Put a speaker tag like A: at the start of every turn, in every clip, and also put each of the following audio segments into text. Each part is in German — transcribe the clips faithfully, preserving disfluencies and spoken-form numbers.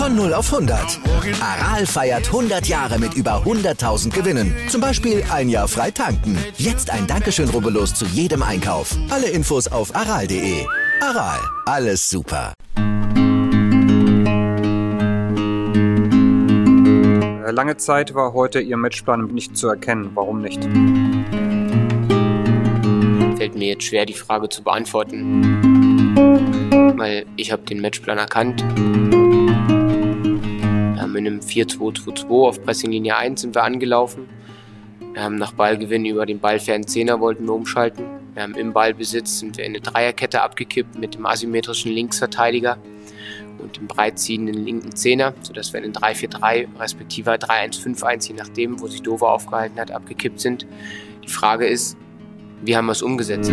A: Von null auf hundert. Aral feiert hundert Jahre mit über hunderttausend Gewinnen. Zum Beispiel ein Jahr frei tanken. Jetzt ein Dankeschön, rubbellos zu jedem Einkauf. Alle Infos auf aral punkt de. Aral, alles super.
B: Lange Zeit war heute Ihr Matchplan nicht zu erkennen. Warum nicht?
C: Fällt mir jetzt schwer, die Frage zu beantworten, weil ich habe den Matchplan erkannt. Wir haben in einem vier zwei zwei zwei auf Pressinglinie eins sind wir angelaufen. Wir haben nach Ballgewinn über den ballfernen Zehner wollten wir umschalten. Wir haben im Ballbesitz sind wir in eine Dreierkette abgekippt mit dem asymmetrischen Linksverteidiger und dem breitziehenden linken Zehner, sodass wir in den drei vier drei respektive drei eins fünf eins, je nachdem, wo sich Dover aufgehalten hat, abgekippt sind. Die Frage ist, wie haben wir es umgesetzt?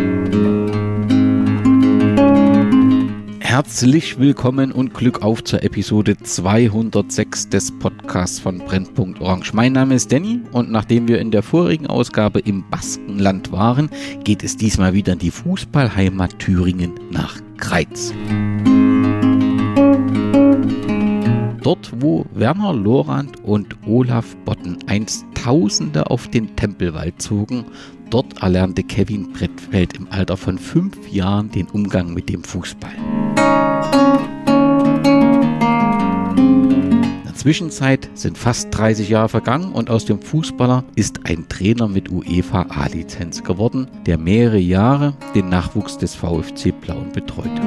D: Herzlich willkommen und Glück auf zur Episode zweihundertsechs des Podcasts von Brennpunkt Orange. Mein Name ist Danny und nachdem wir in der vorigen Ausgabe im Baskenland waren, geht es diesmal wieder in die Fußballheimat Thüringen nach Greiz. Dort, wo Werner Lorand und Olaf Botten einst Tausende auf den Tempelwald zogen, dort erlernte Kevin Brettfeld im Alter von fünf Jahren den Umgang mit dem Fußball. In der Zwischenzeit sind fast dreißig Jahre vergangen und aus dem Fußballer ist ein Trainer mit UEFA A-Lizenz geworden, der mehrere Jahre den Nachwuchs des VfC Plauen betreute.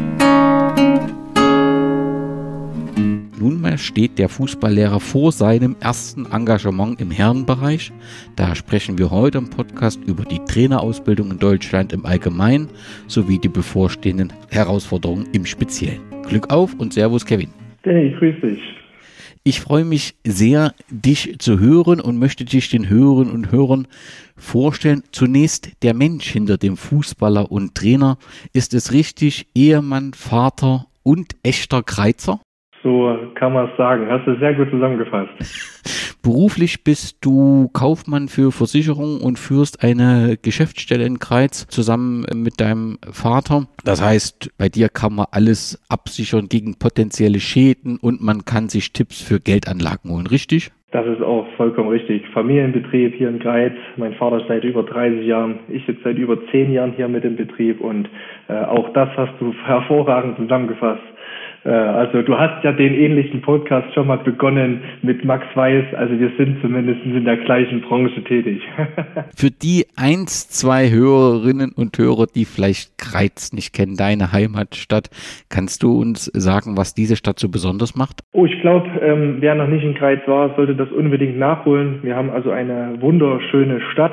D: Nunmehr steht der Fußballlehrer vor seinem ersten Engagement im Herrenbereich. Da sprechen wir heute im Podcast über die Trainerausbildung in Deutschland im Allgemeinen sowie die bevorstehenden Herausforderungen im Speziellen. Glück auf und Servus Kevin.
E: Hey, grüß dich.
D: Ich freue mich sehr, dich zu hören und möchte dich den Hörerinnen und Hörern vorstellen. Zunächst der Mensch hinter dem Fußballer und Trainer. Ist es richtig, Ehemann, Vater und echter Greizer?
E: So kann man es sagen. Hast du sehr gut zusammengefasst.
D: Beruflich bist du Kaufmann für Versicherungen und führst eine Geschäftsstelle in Greiz zusammen mit deinem Vater. Das heißt, bei dir kann man alles absichern gegen potenzielle Schäden und man kann sich Tipps für Geldanlagen holen, richtig?
E: Das ist auch vollkommen richtig. Familienbetrieb hier in Greiz. Mein Vater ist seit über dreißig Jahren. Ich sitze seit über zehn Jahren hier mit im Betrieb und äh, auch das hast du hervorragend zusammengefasst. Also du hast ja den ähnlichen Podcast schon mal begonnen mit Max Weiß, also wir sind zumindest in der gleichen Branche tätig.
D: Für die eins, zwei Hörerinnen und Hörer, die vielleicht Greiz nicht kennen, deine Heimatstadt, kannst du uns sagen, was diese Stadt so besonders macht?
E: Oh, ich glaube, ähm, wer noch nicht in Greiz war, sollte das unbedingt nachholen. Wir haben also eine wunderschöne Stadt.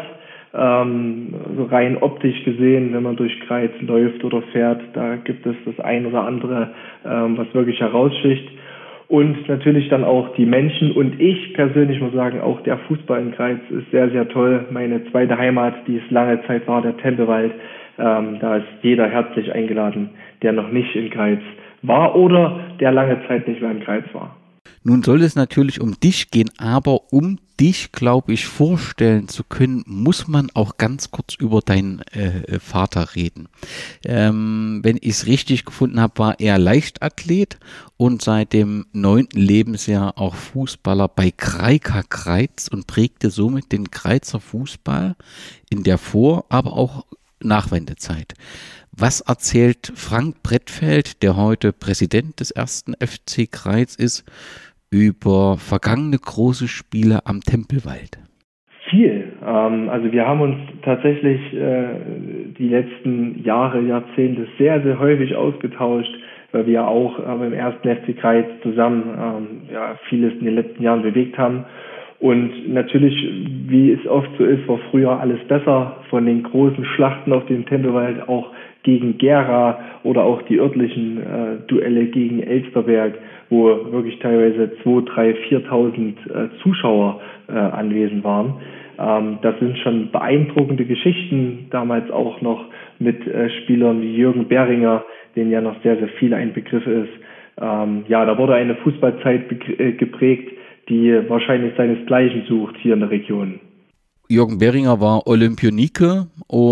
E: Ähm, so rein optisch gesehen, wenn man durch Greiz läuft oder fährt, da gibt es das ein oder andere, ähm, was wirklich heraussticht. Und natürlich dann auch die Menschen. Und ich persönlich muss sagen, auch der Fußball in Greiz ist sehr, sehr toll. Meine zweite Heimat, die es lange Zeit war, der Tempelwald. Ähm, da ist jeder herzlich eingeladen, der noch nicht in Greiz war oder der lange Zeit nicht mehr in Greiz war.
D: Nun soll es natürlich um dich gehen, aber um dich, glaube ich, vorstellen zu können, muss man auch ganz kurz über deinen äh, Vater reden. Ähm, wenn ich es richtig gefunden habe, war er Leichtathlet und seit dem neunten Lebensjahr auch Fußballer bei Kraika Greiz und prägte somit den Greizer Fußball in der Vor-, aber auch Nachwendezeit. Was erzählt Frank Brettfeld, der heute Präsident des ersten F C Greiz ist, über vergangene große Spiele am Tempelwald?
E: Viel. Ähm, also wir haben uns tatsächlich äh, die letzten Jahre, Jahrzehnte sehr, sehr häufig ausgetauscht, weil wir auch äh, beim ersten F C Greiz zusammen ähm, ja, vieles in den letzten Jahren bewegt haben. Und natürlich, wie es oft so ist, war früher alles besser. Von den großen Schlachten auf dem Tempelwald auch gegen Gera oder auch die örtlichen äh, Duelle gegen Elsterberg, wo wirklich teilweise zweitausend, dreitausend, viertausend äh, Zuschauer äh, anwesend waren. Ähm, das sind schon beeindruckende Geschichten, damals auch noch mit äh, Spielern wie Jürgen Beringer, denen ja noch sehr, sehr viel ein Begriff ist. Ähm, ja, da wurde eine Fußballzeit be- äh, geprägt, die wahrscheinlich seinesgleichen sucht hier in der Region.
D: Jürgen Beringer war Olympionike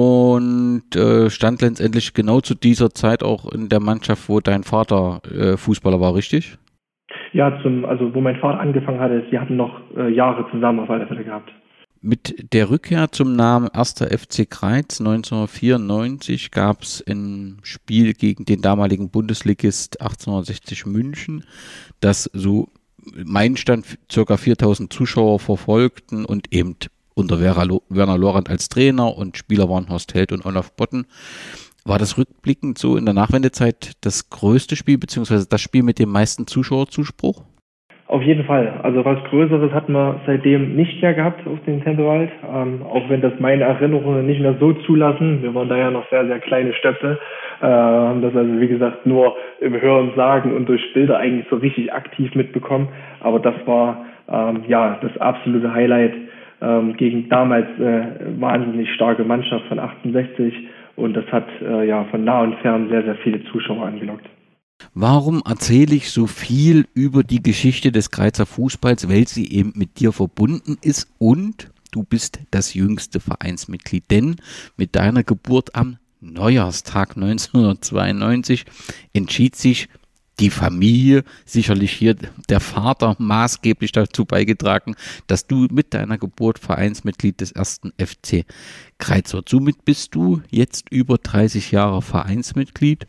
D: und äh, stand letztendlich genau zu dieser Zeit auch in der Mannschaft, wo dein Vater äh, Fußballer war, richtig?
E: Ja, zum, also wo mein Vater angefangen hatte, sie hatten noch äh, Jahre zusammen auf alle Fälle gehabt.
D: Mit der Rückkehr zum Namen erster F C Kreiz neunzehnhundertvierundneunzig gab es ein Spiel gegen den damaligen Bundesligist achtzehnhundertsechzig München, das so mein Stand ca. viertausend Zuschauer verfolgten und eben unter Werner Lorand als Trainer und Spieler waren Horst Held und Olaf Botten. War das rückblickend so in der Nachwendezeit das größte Spiel, beziehungsweise das Spiel mit dem meisten Zuschauerzuspruch?
E: Auf jeden Fall. Also was Größeres hat man seitdem nicht mehr gehabt auf dem Tempelwald, ähm, auch wenn das meine Erinnerungen nicht mehr so zulassen. Wir waren da ja noch sehr, sehr kleine Stöpsel, äh, haben das also wie gesagt nur im Hören, Sagen und durch Bilder eigentlich so richtig aktiv mitbekommen. Aber das war ähm, ja das absolute Highlight ähm, gegen damals äh, wahnsinnig starke Mannschaft von achtundsechzig und das hat äh, ja von nah und fern sehr, sehr viele Zuschauer angelockt.
D: Warum erzähle ich so viel über die Geschichte des Kreizer Fußballs, weil sie eben mit dir verbunden ist und du bist das jüngste Vereinsmitglied, denn mit deiner Geburt am Neujahrstag neunzehnhundertzweiundneunzig entschied sich die Familie, sicherlich hier der Vater, maßgeblich dazu beigetragen, dass du mit deiner Geburt Vereinsmitglied des ersten F C Kreiz wirst. Somit bist du jetzt über dreißig Jahre Vereinsmitglied.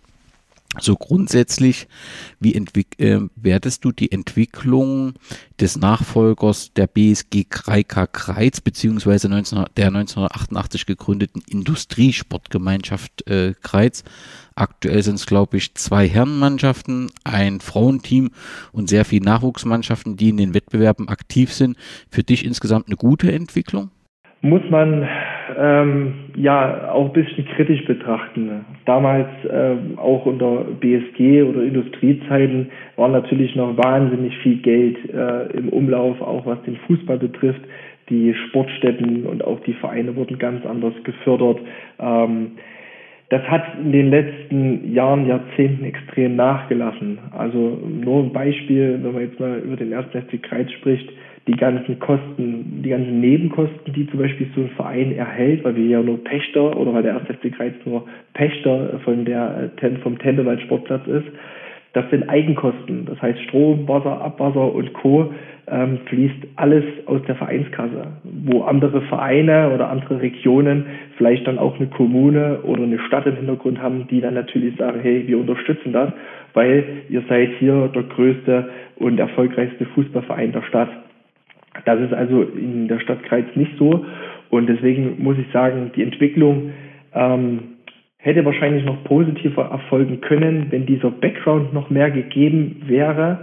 D: So grundsätzlich, wie entwick- äh, wertest du die Entwicklung des Nachfolgers der B S G K K Kreiz beziehungsweise neunzehn, der neunzehnhundertachtundachtzig gegründeten Industriesportgemeinschaft äh, Kreiz? Aktuell sind es, glaube ich, zwei Herrenmannschaften, ein Frauenteam und sehr viele Nachwuchsmannschaften, die in den Wettbewerben aktiv sind. Für dich insgesamt eine gute Entwicklung?
E: Muss man ähm, ja auch ein bisschen kritisch betrachten. Damals ähm, auch unter B S G oder Industriezeiten war natürlich noch wahnsinnig viel Geld äh, im Umlauf, auch was den Fußball betrifft. Die Sportstätten und auch die Vereine wurden ganz anders gefördert. Ähm, das hat in den letzten Jahren, Jahrzehnten extrem nachgelassen. Also nur ein Beispiel, wenn man jetzt mal über den ersten F C Kreiz spricht, die ganzen Kosten, die ganzen Nebenkosten, die zum Beispiel so ein Verein erhält, weil wir ja nur Pächter oder weil der erste F C Kreiz nur Pächter von der, vom Tempelwald Sportplatz ist, das sind Eigenkosten. Das heißt Strom, Wasser, Abwasser und Co. Ähm, fließt alles aus der Vereinskasse, wo andere Vereine oder andere Regionen vielleicht dann auch eine Kommune oder eine Stadt im Hintergrund haben, die dann natürlich sagen, hey, wir unterstützen das, weil ihr seid hier der größte und erfolgreichste Fußballverein der Stadt. Das ist also in der Stadt Kreiz nicht so und deswegen muss ich sagen, die Entwicklung ähm, hätte wahrscheinlich noch positiver erfolgen können, wenn dieser Background noch mehr gegeben wäre.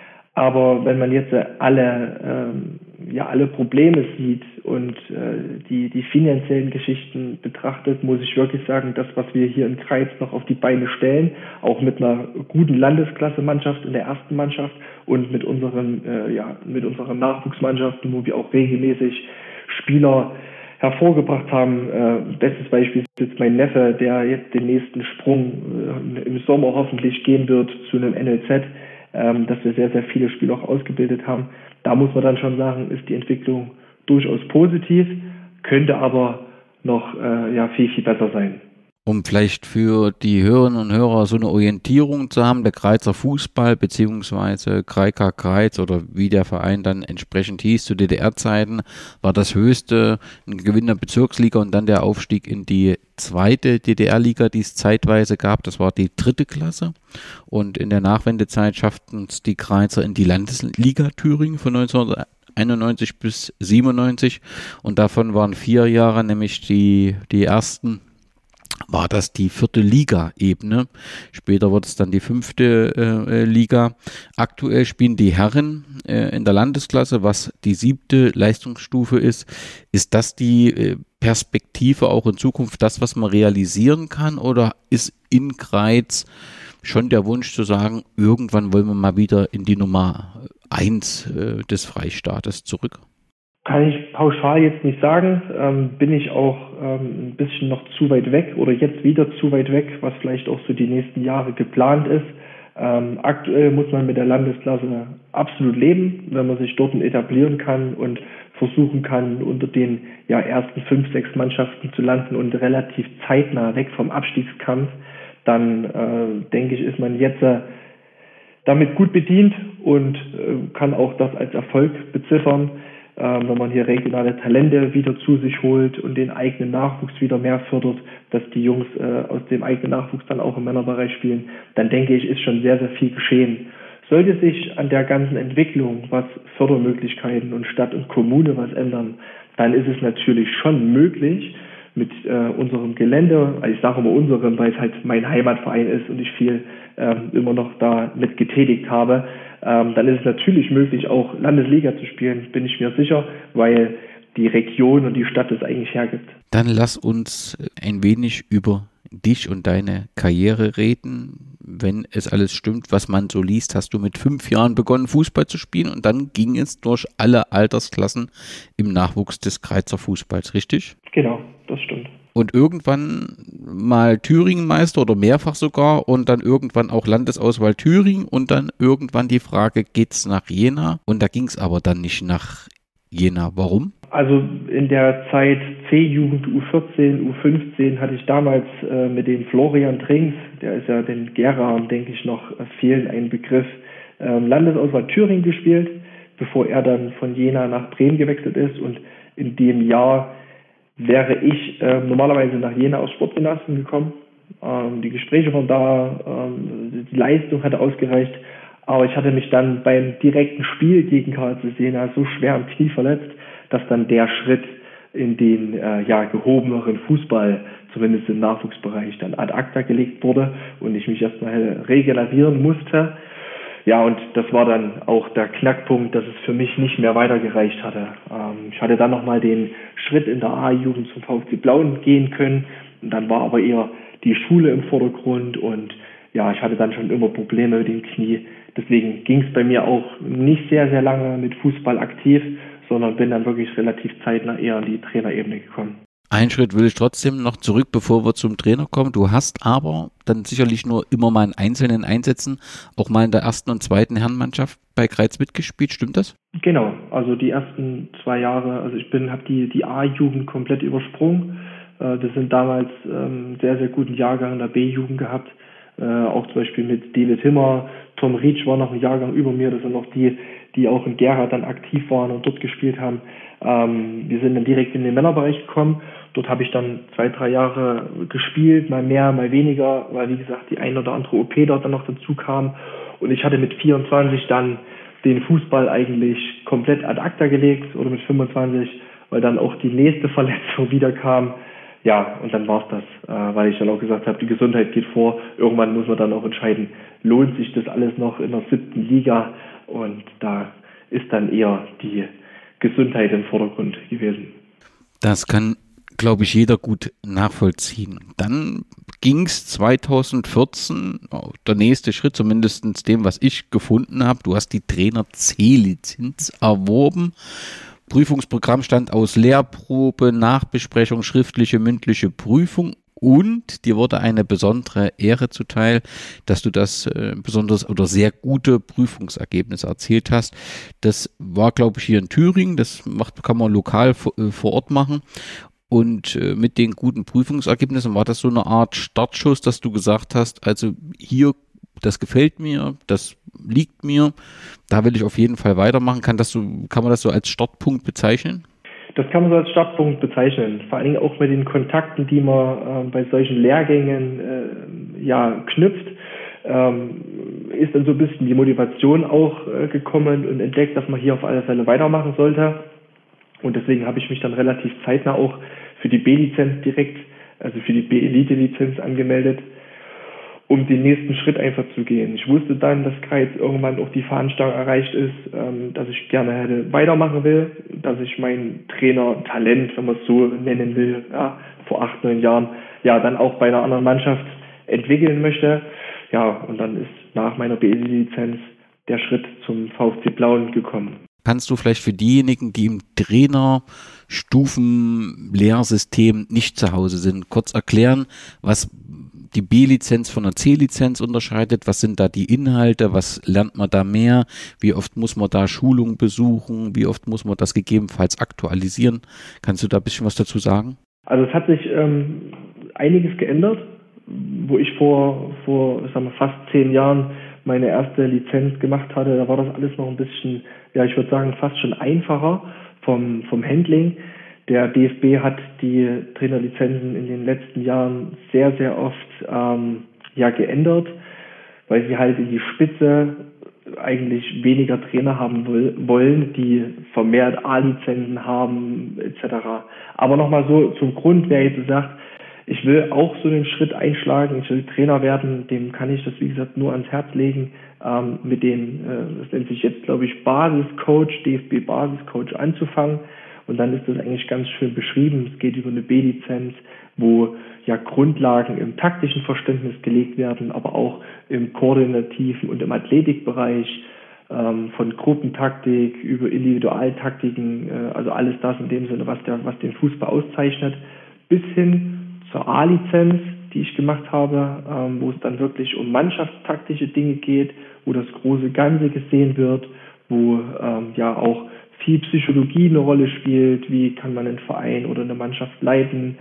E: Aber wenn man jetzt alle ähm, ja alle Probleme sieht und äh, die die finanziellen Geschichten betrachtet, muss ich wirklich sagen, das, was wir hier in Kreiz noch auf die Beine stellen, auch mit einer guten Landesklasse-Mannschaft in der ersten Mannschaft und mit unseren äh, ja mit unseren Nachwuchsmannschaften, wo wir auch regelmäßig Spieler hervorgebracht haben. Äh, bestes Beispiel ist jetzt mein Neffe, der jetzt den nächsten Sprung äh, im Sommer hoffentlich gehen wird zu einem N L Z, ähm, dass wir sehr, sehr viele Spieler auch ausgebildet haben. Da muss man dann schon sagen, ist die Entwicklung durchaus positiv, könnte aber noch äh, ja viel, viel besser sein.
D: Um vielleicht für die Hörerinnen und Hörer so eine Orientierung zu haben, der Kreizer Fußball beziehungsweise K K Kreiz oder wie der Verein dann entsprechend hieß zu D D R-Zeiten, war das höchste ein Gewinn der Bezirksliga und dann der Aufstieg in die zweite D D R-Liga, die es zeitweise gab. Das war die dritte Klasse und in der Nachwendezeit schafften es die Kreizer in die Landesliga Thüringen von neunzehnhunderteinundneunzig bis siebenundneunzig und davon waren vier Jahre, nämlich die, die ersten, war das die vierte Liga-Ebene. Später wurde es dann die fünfte äh, Liga. Aktuell spielen die Herren äh, in der Landesklasse, was die siebte Leistungsstufe ist. Ist das die äh, Perspektive auch in Zukunft, das, was man realisieren kann? Oder ist in Kreiz schon der Wunsch zu sagen, irgendwann wollen wir mal wieder in die Nummer eins äh, des Freistaates zurück?
E: Kann ich pauschal jetzt nicht sagen, ähm, bin ich auch ähm, ein bisschen noch zu weit weg oder jetzt wieder zu weit weg, was vielleicht auch so die nächsten Jahre geplant ist. Ähm, aktuell muss man mit der Landesklasse absolut leben, wenn man sich dort etablieren kann und versuchen kann, unter den ja, ersten fünf, sechs Mannschaften zu landen und relativ zeitnah weg vom Abstiegskampf, dann äh, denke ich, ist man jetzt äh, damit gut bedient und äh, kann auch das als Erfolg beziffern, äh, wenn man hier regionale Talente wieder zu sich holt und den eigenen Nachwuchs wieder mehr fördert, dass die Jungs äh, aus dem eigenen Nachwuchs dann auch im Männerbereich spielen, dann denke ich, ist schon sehr, sehr viel geschehen. Sollte sich an der ganzen Entwicklung, was Fördermöglichkeiten und Stadt und Kommune was ändern, dann ist es natürlich schon möglich, mit äh, unserem Gelände, also ich sage immer unserem, weil es halt mein Heimatverein ist und ich viel ähm, immer noch da mit getätigt habe, ähm, dann ist es natürlich möglich, auch Landesliga zu spielen, bin ich mir sicher, weil die Region und die Stadt es eigentlich hergibt.
D: Dann lass uns ein wenig über dich und deine Karriere reden. Wenn es alles stimmt, was man so liest, hast du mit fünf Jahren begonnen, Fußball zu spielen und dann ging es durch alle Altersklassen im Nachwuchs des Greizer Fußballs, richtig?
E: Genau, das stimmt.
D: Und irgendwann mal Thüringen-Meister oder mehrfach sogar und dann irgendwann auch Landesauswahl Thüringen und dann irgendwann die Frage, geht's nach Jena? Und da ging es aber dann nicht nach Jena. Warum?
E: Also in der Zeit C-Jugend, U vierzehn, U fünfzehn hatte ich damals äh, mit dem Florian Trinks, der ist ja den Gera, denke ich, noch äh, fehlen ein Begriff, ähm, Landesauswahl Thüringen gespielt, bevor er dann von Jena nach Bremen gewechselt ist. Und in dem Jahr wäre ich äh, normalerweise nach Jena aus Sportgymnasium gekommen. Ähm, die Gespräche waren da, ähm, die Leistung hatte ausgereicht, aber ich hatte mich dann beim direkten Spiel gegen K C Jena so schwer am Knie verletzt, dass dann der Schritt in den äh, ja, gehobeneren Fußball, zumindest im Nachwuchsbereich, dann ad acta gelegt wurde und ich mich erstmal regenerieren musste. Ja, und das war dann auch der Knackpunkt, dass es für mich nicht mehr weitergereicht hatte. Ähm, ich hatte dann nochmal den Schritt in der A-Jugend zum VfC Blauen gehen können. Und dann war aber eher die Schule im Vordergrund und ja, ich hatte dann schon immer Probleme mit dem Knie. Deswegen ging es bei mir auch nicht sehr, sehr lange mit Fußball aktiv, sondern bin dann wirklich relativ zeitnah eher an die Trainerebene gekommen.
D: Einen Schritt will ich trotzdem noch zurück, bevor wir zum Trainer kommen. Du hast aber dann sicherlich nur immer mal in einzelnen Einsätzen, auch mal in der ersten und zweiten Herrenmannschaft bei Greiz mitgespielt, stimmt das?
E: Genau, also die ersten zwei Jahre, also ich bin, habe die, die A-Jugend komplett übersprungen. Äh, wir sind damals ähm, sehr, sehr guten Jahrgang in der B-Jugend gehabt. Äh, auch zum Beispiel mit Dele Timmer, Tom Rietsch war noch ein Jahrgang über mir, das sind noch die, die auch in Gera dann aktiv waren und dort gespielt haben. Ähm, wir sind dann direkt in den Männerbereich gekommen. Dort habe ich dann zwei, drei Jahre gespielt, mal mehr, mal weniger, weil wie gesagt die ein oder andere O P dort dann noch dazu kam. Und ich hatte mit vierundzwanzig dann den Fußball eigentlich komplett ad acta gelegt oder mit fünfundzwanzig, weil dann auch die nächste Verletzung wieder kam. Ja, und dann war's das, äh, weil ich dann auch gesagt habe, die Gesundheit geht vor. Irgendwann muss man dann auch entscheiden, lohnt sich das alles noch in der siebten Liga? Und da ist dann eher die Gesundheit im Vordergrund gewesen.
D: Das kann, glaube ich, jeder gut nachvollziehen. Dann ging es zweitausendvierzehn, oh, der nächste Schritt, zumindest dem, was ich gefunden habe. Du hast die Trainer-C-Lizenz erworben. Prüfungsprogramm stand aus Lehrprobe, Nachbesprechung, schriftliche, mündliche Prüfung und dir wurde eine besondere Ehre zuteil, dass du das äh, besonders oder sehr gute Prüfungsergebnisse erzielt hast. Das war, glaube ich, hier in Thüringen, das macht, kann man lokal vor, äh, vor Ort machen. Und äh, mit den guten Prüfungsergebnissen war das so eine Art Startschuss, dass du gesagt hast, also hier, das gefällt mir, das liegt mir, da will ich auf jeden Fall weitermachen. Kann das so, kann man das so als Startpunkt bezeichnen?
E: Das kann man so als Startpunkt bezeichnen. Vor allen Dingen auch mit den Kontakten, die man äh, bei solchen Lehrgängen äh, ja, knüpft, ähm, ist dann so ein bisschen die Motivation auch äh, gekommen und entdeckt, dass man hier auf alle Fälle weitermachen sollte. Und deswegen habe ich mich dann relativ zeitnah auch für die B-Lizenz direkt, also für die B-Elite-Lizenz angemeldet, um den nächsten Schritt einfach zu gehen. Ich wusste dann, dass Greiz irgendwann auch die Fahnenstange erreicht ist, ähm, dass ich gerne hätte weitermachen will, dass ich mein Trainer-Talent, wenn man es so nennen will, ja, vor acht, neun Jahren, ja, dann auch bei einer anderen Mannschaft entwickeln möchte. Ja, und dann ist nach meiner B E-Lizenz der Schritt zum VfC Blauen gekommen.
D: Kannst du vielleicht für diejenigen, die im Trainerstufenlehrsystem nicht zu Hause sind, kurz erklären, was die B-Lizenz von der C-Lizenz unterscheidet? Was sind da die Inhalte? Was lernt man da mehr? Wie oft muss man da Schulungen besuchen? Wie oft muss man das gegebenenfalls aktualisieren? Kannst du da ein bisschen was dazu sagen?
E: Also es hat sich ähm, einiges geändert, wo ich vor, vor ich sag mal, fast zehn Jahren meine erste Lizenz gemacht hatte, da war das alles noch ein bisschen, ja, ich würde sagen, fast schon einfacher vom, vom Handling. Der D F B hat die Trainerlizenzen in den letzten Jahren sehr, sehr oft ähm, ja, geändert, weil sie halt in die Spitze eigentlich weniger Trainer haben wollen, die vermehrt A-Lizenzen haben et cetera. Aber nochmal so zum Grund, wer jetzt sagt, ich will auch so einen Schritt einschlagen, ich will Trainer werden, dem kann ich das, wie gesagt, nur ans Herz legen, ähm, mit dem, äh, das nennt sich jetzt, glaube ich, Basiscoach, D F B-Basiscoach anzufangen. Und dann ist das eigentlich ganz schön beschrieben. Es geht über eine B-Lizenz, wo ja Grundlagen im taktischen Verständnis gelegt werden, aber auch im koordinativen und im Athletikbereich, ähm, von Gruppentaktik über Individualtaktiken, äh, also alles das in dem Sinne, was der, was den Fußball auszeichnet, bis hin zur A-Lizenz, die ich gemacht habe, ähm, wo es dann wirklich um mannschaftstaktische Dinge geht, wo das große Ganze gesehen wird, wo ähm, ja auch viel Psychologie eine Rolle spielt, wie kann man einen Verein oder eine Mannschaft leiten,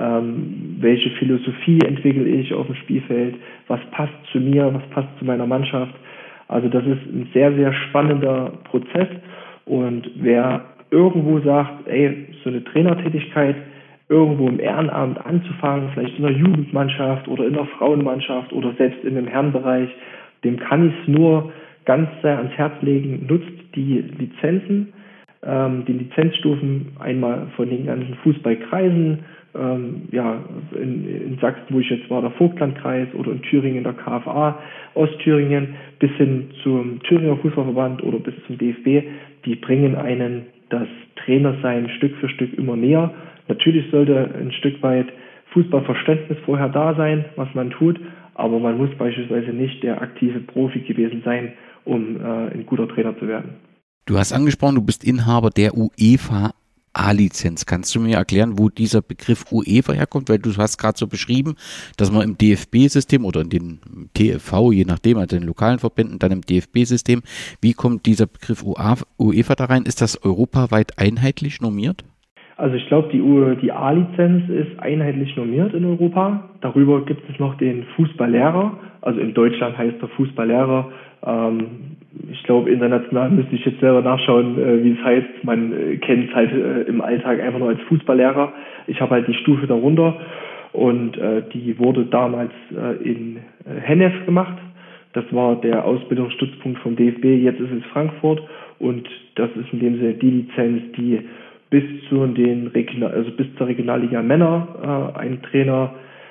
E: ähm, welche Philosophie entwickle ich auf dem Spielfeld, was passt zu mir, was passt zu meiner Mannschaft. Also das ist ein sehr, sehr spannender Prozess und wer irgendwo sagt, ey, so eine Trainertätigkeit irgendwo im Ehrenamt anzufangen, vielleicht in einer Jugendmannschaft oder in einer Frauenmannschaft oder selbst in einem Herrenbereich, dem kann ich es nur ganz sehr ans Herz legen, nutzt die Lizenzen, ähm, die Lizenzstufen einmal von den ganzen Fußballkreisen, ähm, ja, in, in Sachsen, wo ich jetzt war, der Vogtlandkreis oder in Thüringen der K F A Ostthüringen, bis hin zum Thüringer Fußballverband oder bis zum D F B, die bringen einen das Trainersein Stück für Stück immer näher. Natürlich sollte ein Stück weit Fußballverständnis vorher da sein, was man tut, aber man muss beispielsweise nicht der aktive Profi gewesen sein, um äh, ein guter Trainer zu werden.
D: Du hast angesprochen, du bist Inhaber der UEFA A-Lizenz. Kannst du mir erklären, wo dieser Begriff UEFA herkommt? Weil du hast gerade so beschrieben, dass man im D F B-System oder in den T F V, je nachdem, also in den lokalen Verbänden, dann im D F B-System, wie kommt dieser Begriff UEFA da rein? Ist das europaweit einheitlich normiert?
E: Also ich glaube, die, die A-Lizenz ist einheitlich normiert in Europa. Darüber gibt es noch den Fußballlehrer. Also in Deutschland heißt der Fußballlehrer. Ähm, ich glaube, international müsste ich jetzt selber nachschauen, äh, wie es heißt. Man äh, kennt es halt äh, im Alltag einfach nur als Fußballlehrer. Ich habe halt die Stufe darunter und äh, die wurde damals äh, in äh, Hennef gemacht. Das war der Ausbildungsstützpunkt vom D F B. Jetzt ist es Frankfurt und das ist in dem Sinne die Lizenz, die bis zu den Regional, also bis zur Regionalliga Männer äh, ein Trainer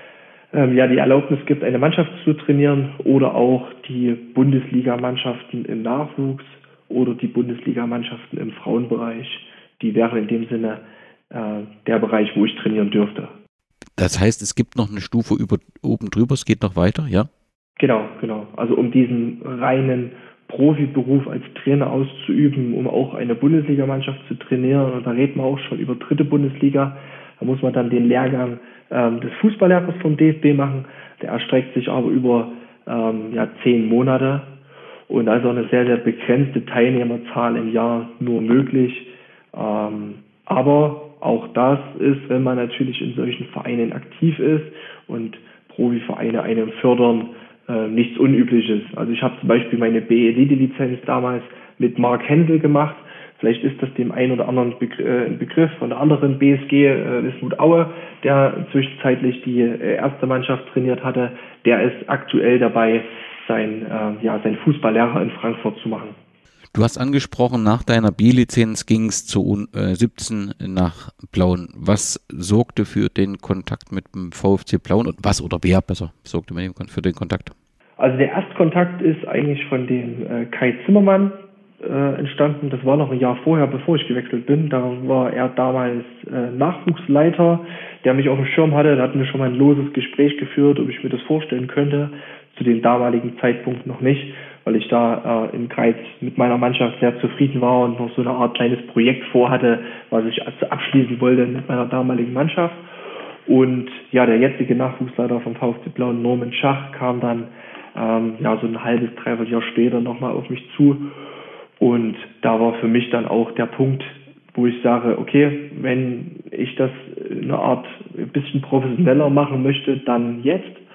E: ähm, ja die Erlaubnis gibt, eine Mannschaft zu trainieren oder auch die Bundesligamannschaften im Nachwuchs oder die Bundesligamannschaften im Frauenbereich. Die wären in dem Sinne äh, der Bereich, wo ich trainieren dürfte.
D: Das heißt, es gibt noch eine Stufe über, oben drüber, es geht noch weiter, ja?
E: Genau, genau. Also um diesen reinen Profiberuf als Trainer auszuüben, um auch eine Bundesligamannschaft zu trainieren. Und da reden wir auch schon über dritte Bundesliga. Da muss man dann den Lehrgang ähm, des Fußballlehrers vom D F B machen. Der erstreckt sich aber über ähm, ja, zehn Monate. Und also eine sehr, sehr begrenzte Teilnehmerzahl im Jahr nur möglich. Ähm, aber auch das ist, wenn man natürlich in solchen Vereinen aktiv ist und Profivereine einen fördern, Äh, nichts Unübliches. Also ich habe zum Beispiel meine B-Elite-Lizenz damals mit Mark Hensel gemacht. Vielleicht ist das dem einen oder anderen Begr- äh, ein Begriff von der anderen B S G, äh, Wismut Aue, der zwischenzeitlich die äh, erste Mannschaft trainiert hatte. Der ist aktuell dabei, sein, äh, ja, sein Fußballlehrer in Frankfurt zu machen.
D: Du hast angesprochen, nach deiner B-Lizenz ging es zu U siebzehn nach Plauen. Was sorgte für den Kontakt mit dem VfC Plauen und was oder wer besser sorgte für den Kontakt?
E: Also der Erstkontakt ist eigentlich von dem äh, Kai Zimmermann äh, entstanden. Das war noch ein Jahr vorher, bevor ich gewechselt bin. Da war er damals äh, Nachwuchsleiter, der mich auf dem Schirm hatte. Da hatten wir schon mal ein loses Gespräch geführt, ob ich mir das vorstellen könnte. Zu dem damaligen Zeitpunkt noch nicht, weil ich da äh, in Greiz mit meiner Mannschaft sehr zufrieden war und noch so eine Art kleines Projekt vorhatte, was ich also abschließen wollte mit meiner damaligen Mannschaft. Und ja, der jetzige Nachwuchsleiter vom VfC Plauen, Norman Schach, kam dann ähm, ja so ein halbes, dreiviertel Jahr später nochmal auf mich zu. Und da war für mich dann auch der Punkt, wo ich sage, okay, wenn ich das in einer Art ein bisschen professioneller machen möchte, dann jetzt.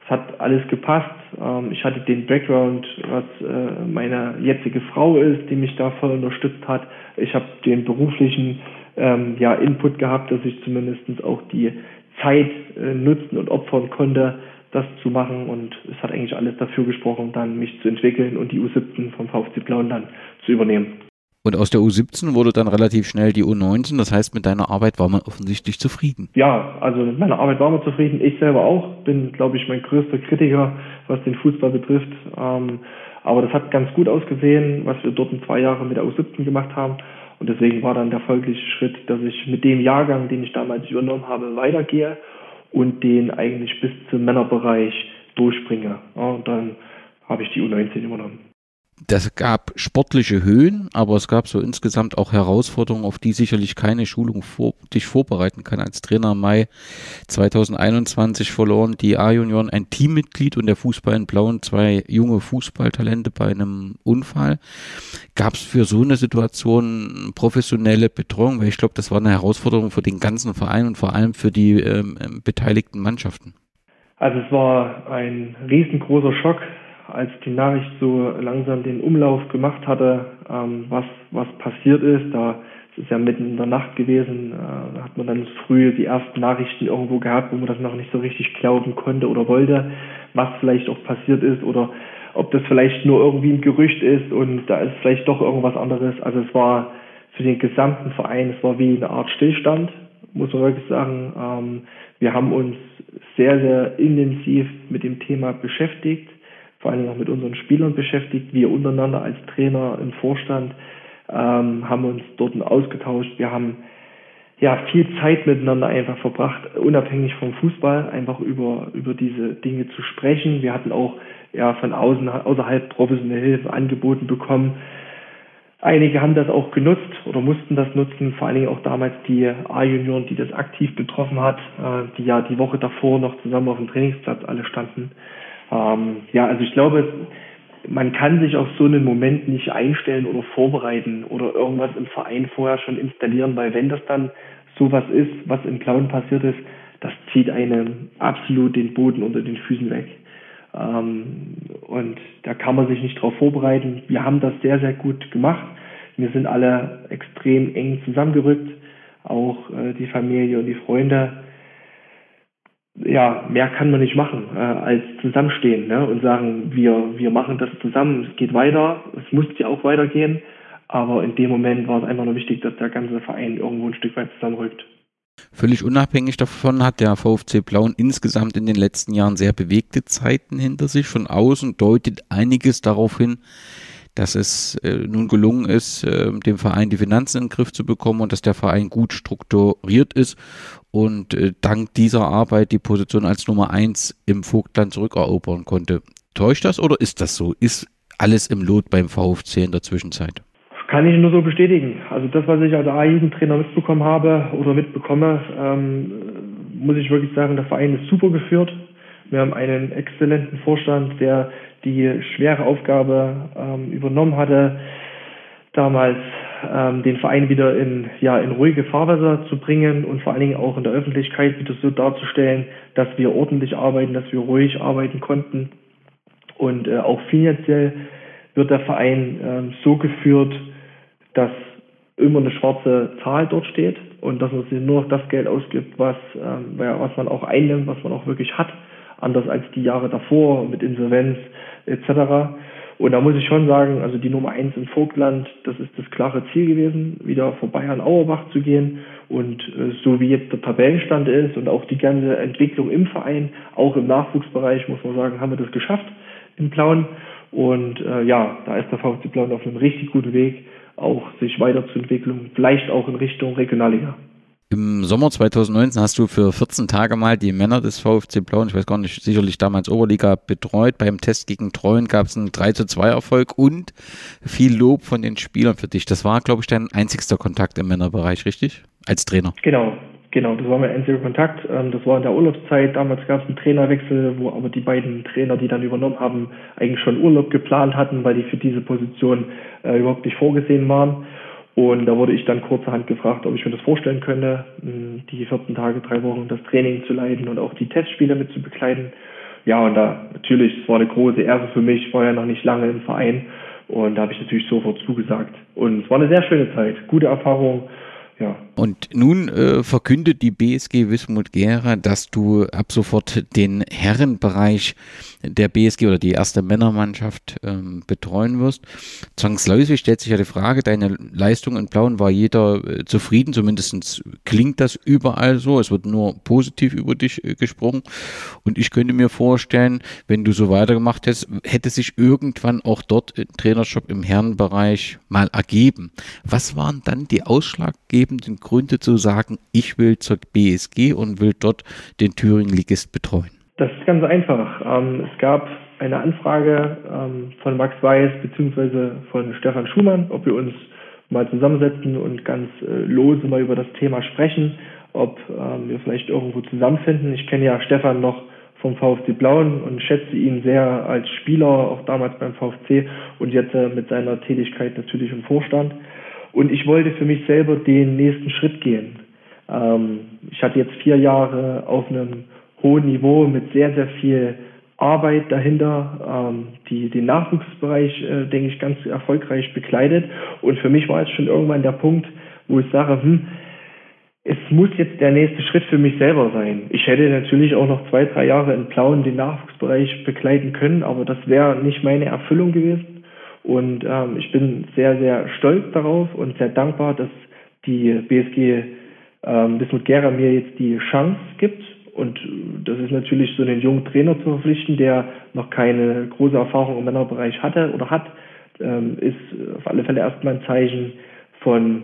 E: Es hat alles gepasst. Ähm, ich hatte den Background, was äh, meine jetzige Frau ist, die mich da voll unterstützt hat. Ich habe den beruflichen ähm, ja, Input gehabt, dass ich zumindest auch die Zeit äh, nutzen und opfern konnte, das zu machen. Und es hat eigentlich alles dafür gesprochen, dann mich zu entwickeln und die U siebzehn vom VfC Plauen dann zu übernehmen.
D: Und aus der U siebzehn wurde dann relativ schnell die U neunzehn, das heißt, mit deiner Arbeit war man offensichtlich zufrieden.
E: Ja, also mit meiner Arbeit war man zufrieden, ich selber auch, bin, glaube ich, mein größter Kritiker, was den Fußball betrifft, ähm, aber das hat ganz gut ausgesehen, was wir dort in zwei Jahren mit der U siebzehn gemacht haben, und deswegen war dann der folgliche Schritt, dass ich mit dem Jahrgang, den ich damals übernommen habe, weitergehe und den eigentlich bis zum Männerbereich durchbringe. Ja, und dann habe ich die U neunzehn übernommen.
D: Das gab sportliche Höhen, aber es gab so insgesamt auch Herausforderungen, auf die sicherlich keine Schulung vor, dich vorbereiten kann. Als Trainer im Mai zweitausendeinundzwanzig verloren die A-Junioren ein Teammitglied und der Fußball in Plauen zwei junge Fußballtalente bei einem Unfall. Gab es für so eine Situation professionelle Betreuung? Weil ich glaube, das war eine Herausforderung für den ganzen Verein und vor allem für die ähm, beteiligten Mannschaften.
E: Also es war ein riesengroßer Schock, als die Nachricht so langsam den Umlauf gemacht hatte, ähm, was was passiert ist. Da es ist ja mitten in der Nacht gewesen, äh, da hat man dann früh die ersten Nachrichten irgendwo gehabt, wo man das noch nicht so richtig glauben konnte oder wollte, was vielleicht auch passiert ist oder ob das vielleicht nur irgendwie ein Gerücht ist und da ist vielleicht doch irgendwas anderes. Also es war für den gesamten Verein, es war wie eine Art Stillstand, muss man wirklich sagen. Ähm, wir haben uns sehr, sehr intensiv mit dem Thema beschäftigt, vor allem auch mit unseren Spielern beschäftigt. Wir untereinander als Trainer im Vorstand ähm, haben uns dort ausgetauscht. Wir haben ja viel Zeit miteinander einfach verbracht, unabhängig vom Fußball, einfach über über diese Dinge zu sprechen. Wir hatten auch ja von außen außerhalb professionelle Hilfe angeboten bekommen. Einige haben das auch genutzt oder mussten das nutzen, vor allen Dingen auch damals die A-Junioren, die das aktiv betroffen hat, äh, die ja die Woche davor noch zusammen auf dem Trainingsplatz alle standen. Ähm, ja, also ich glaube, man kann sich auf so einen Moment nicht einstellen oder vorbereiten oder irgendwas im Verein vorher schon installieren, weil wenn das dann sowas ist, was in Plauen passiert ist, das zieht einem absolut den Boden unter den Füßen weg. Ähm, und da kann man sich nicht drauf vorbereiten. Wir haben das sehr, sehr gut gemacht. Wir sind alle extrem eng zusammengerückt, auch äh, die Familie und die Freunde. Ja, mehr kann man nicht machen, äh, als zusammenstehen, ne? Und sagen, wir, wir machen das zusammen, es geht weiter, es muss ja auch weitergehen, aber in dem Moment war es einfach nur wichtig, dass der ganze Verein irgendwo ein Stück weit zusammenrückt.
D: Völlig unabhängig davon hat der VfC Plauen insgesamt in den letzten Jahren sehr bewegte Zeiten hinter sich. Von außen deutet einiges darauf hin, dass es äh, nun gelungen ist, äh, dem Verein die Finanzen in den Griff zu bekommen und dass der Verein gut strukturiert ist und äh, dank dieser Arbeit die Position als Nummer eins im Vogtland zurückerobern konnte. Täuscht das oder ist das so? Ist alles im Lot beim VfC in der Zwischenzeit?
E: Kann ich nur so bestätigen. Also das, was ich als A-Jugendtrainer mitbekommen habe oder mitbekomme, ähm, muss ich wirklich sagen, der Verein ist super geführt. Wir haben einen exzellenten Vorstand, der die schwere Aufgabe ähm, übernommen hatte, damals ähm, den Verein wieder in, ja, in ruhige Fahrwasser zu bringen und vor allen Dingen auch in der Öffentlichkeit wieder so darzustellen, dass wir ordentlich arbeiten, dass wir ruhig arbeiten konnten. Und äh, auch finanziell wird der Verein äh, so geführt, dass immer eine schwarze Zahl dort steht und dass man sich nur noch das Geld ausgibt, was, ähm, was man auch einnimmt, was man auch wirklich hat, anders als die Jahre davor mit Insolvenz et cetera. Und da muss ich schon sagen, also die Nummer eins im Vogtland, das ist das klare Ziel gewesen, wieder vor Bayern Auerbach zu gehen. Und äh, so wie jetzt der Tabellenstand ist und auch die ganze Entwicklung im Verein, auch im Nachwuchsbereich, muss man sagen, haben wir das geschafft in Plauen. Und äh, ja, da ist der VfC Plauen auf einem richtig guten Weg, auch sich weiterzuentwickeln, vielleicht auch in Richtung Regionalliga.
D: Im Sommer zweitausendneunzehn hast du für vierzehn Tage mal die Männer des VfC Plauen, ich weiß gar nicht, sicherlich damals Oberliga, betreut. Beim Test gegen Treuen gab es einen drei zu zwei Erfolg und viel Lob von den Spielern für dich. Das war, glaube ich, dein einzigster Kontakt im Männerbereich, richtig? Als Trainer.
E: Genau, genau, das war mein einziger Kontakt. Das war in der Urlaubszeit. Damals gab es einen Trainerwechsel, wo aber die beiden Trainer, die dann übernommen haben, eigentlich schon Urlaub geplant hatten, weil die für diese Position äh, überhaupt nicht vorgesehen waren. Und da wurde ich dann kurzerhand gefragt, ob ich mir das vorstellen könnte, die vierzehn Tage, drei Wochen das Training zu leiten und auch die Testspiele mit zu begleiten. ja, und da natürlich, es war eine große Ehre für mich, ich war ja noch nicht lange im Verein und da habe ich natürlich sofort zugesagt. Und es war eine sehr schöne Zeit, gute Erfahrung. Ja.
D: Und nun äh, verkündet die B S G Wismut Gera, dass du ab sofort den Herrenbereich der B S G oder die erste Männermannschaft ähm, betreuen wirst. Zwangsläufig stellt sich ja die Frage, deine Leistung in Plauen war jeder äh, zufrieden, zumindest klingt das überall so, es wird nur positiv über dich äh, gesprochen und ich könnte mir vorstellen, wenn du so weitergemacht hättest, hätte sich irgendwann auch dort ein Trainerjob im Herrenbereich mal ergeben. Was waren dann die ausschlaggebenden Gründe zu sagen, ich will zur B S G und will dort den Thüringen-Ligist betreuen?
E: Das ist ganz einfach. Ähm, es gab eine Anfrage ähm, von Max Weiß bzw. von Stefan Schumann, ob wir uns mal zusammensetzen und ganz äh, lose mal über das Thema sprechen, ob ähm, wir vielleicht irgendwo zusammenfinden. Ich kenne ja Stefan noch vom VfC Plauen und schätze ihn sehr als Spieler, auch damals beim VfC und jetzt äh, mit seiner Tätigkeit natürlich im Vorstand. Und ich wollte für mich selber den nächsten Schritt gehen. Ähm, ich hatte jetzt vier Jahre auf einem hohen Niveau mit sehr, sehr viel Arbeit dahinter, ähm, die den Nachwuchsbereich, äh, denke ich, ganz erfolgreich bekleidet. Und für mich war jetzt schon irgendwann der Punkt, wo ich sage, hm, es muss jetzt der nächste Schritt für mich selber sein. Ich hätte natürlich auch noch zwei, drei Jahre in Plauen den Nachwuchsbereich begleiten können, aber das wäre nicht meine Erfüllung gewesen. Und ähm, ich bin sehr, sehr stolz darauf und sehr dankbar, dass die B S G ähm, Wismut Gera mir jetzt die Chance gibt. Und das ist natürlich so einen jungen Trainer zu verpflichten, der noch keine große Erfahrung im Männerbereich hatte oder hat, ähm, ist auf alle Fälle erstmal ein Zeichen von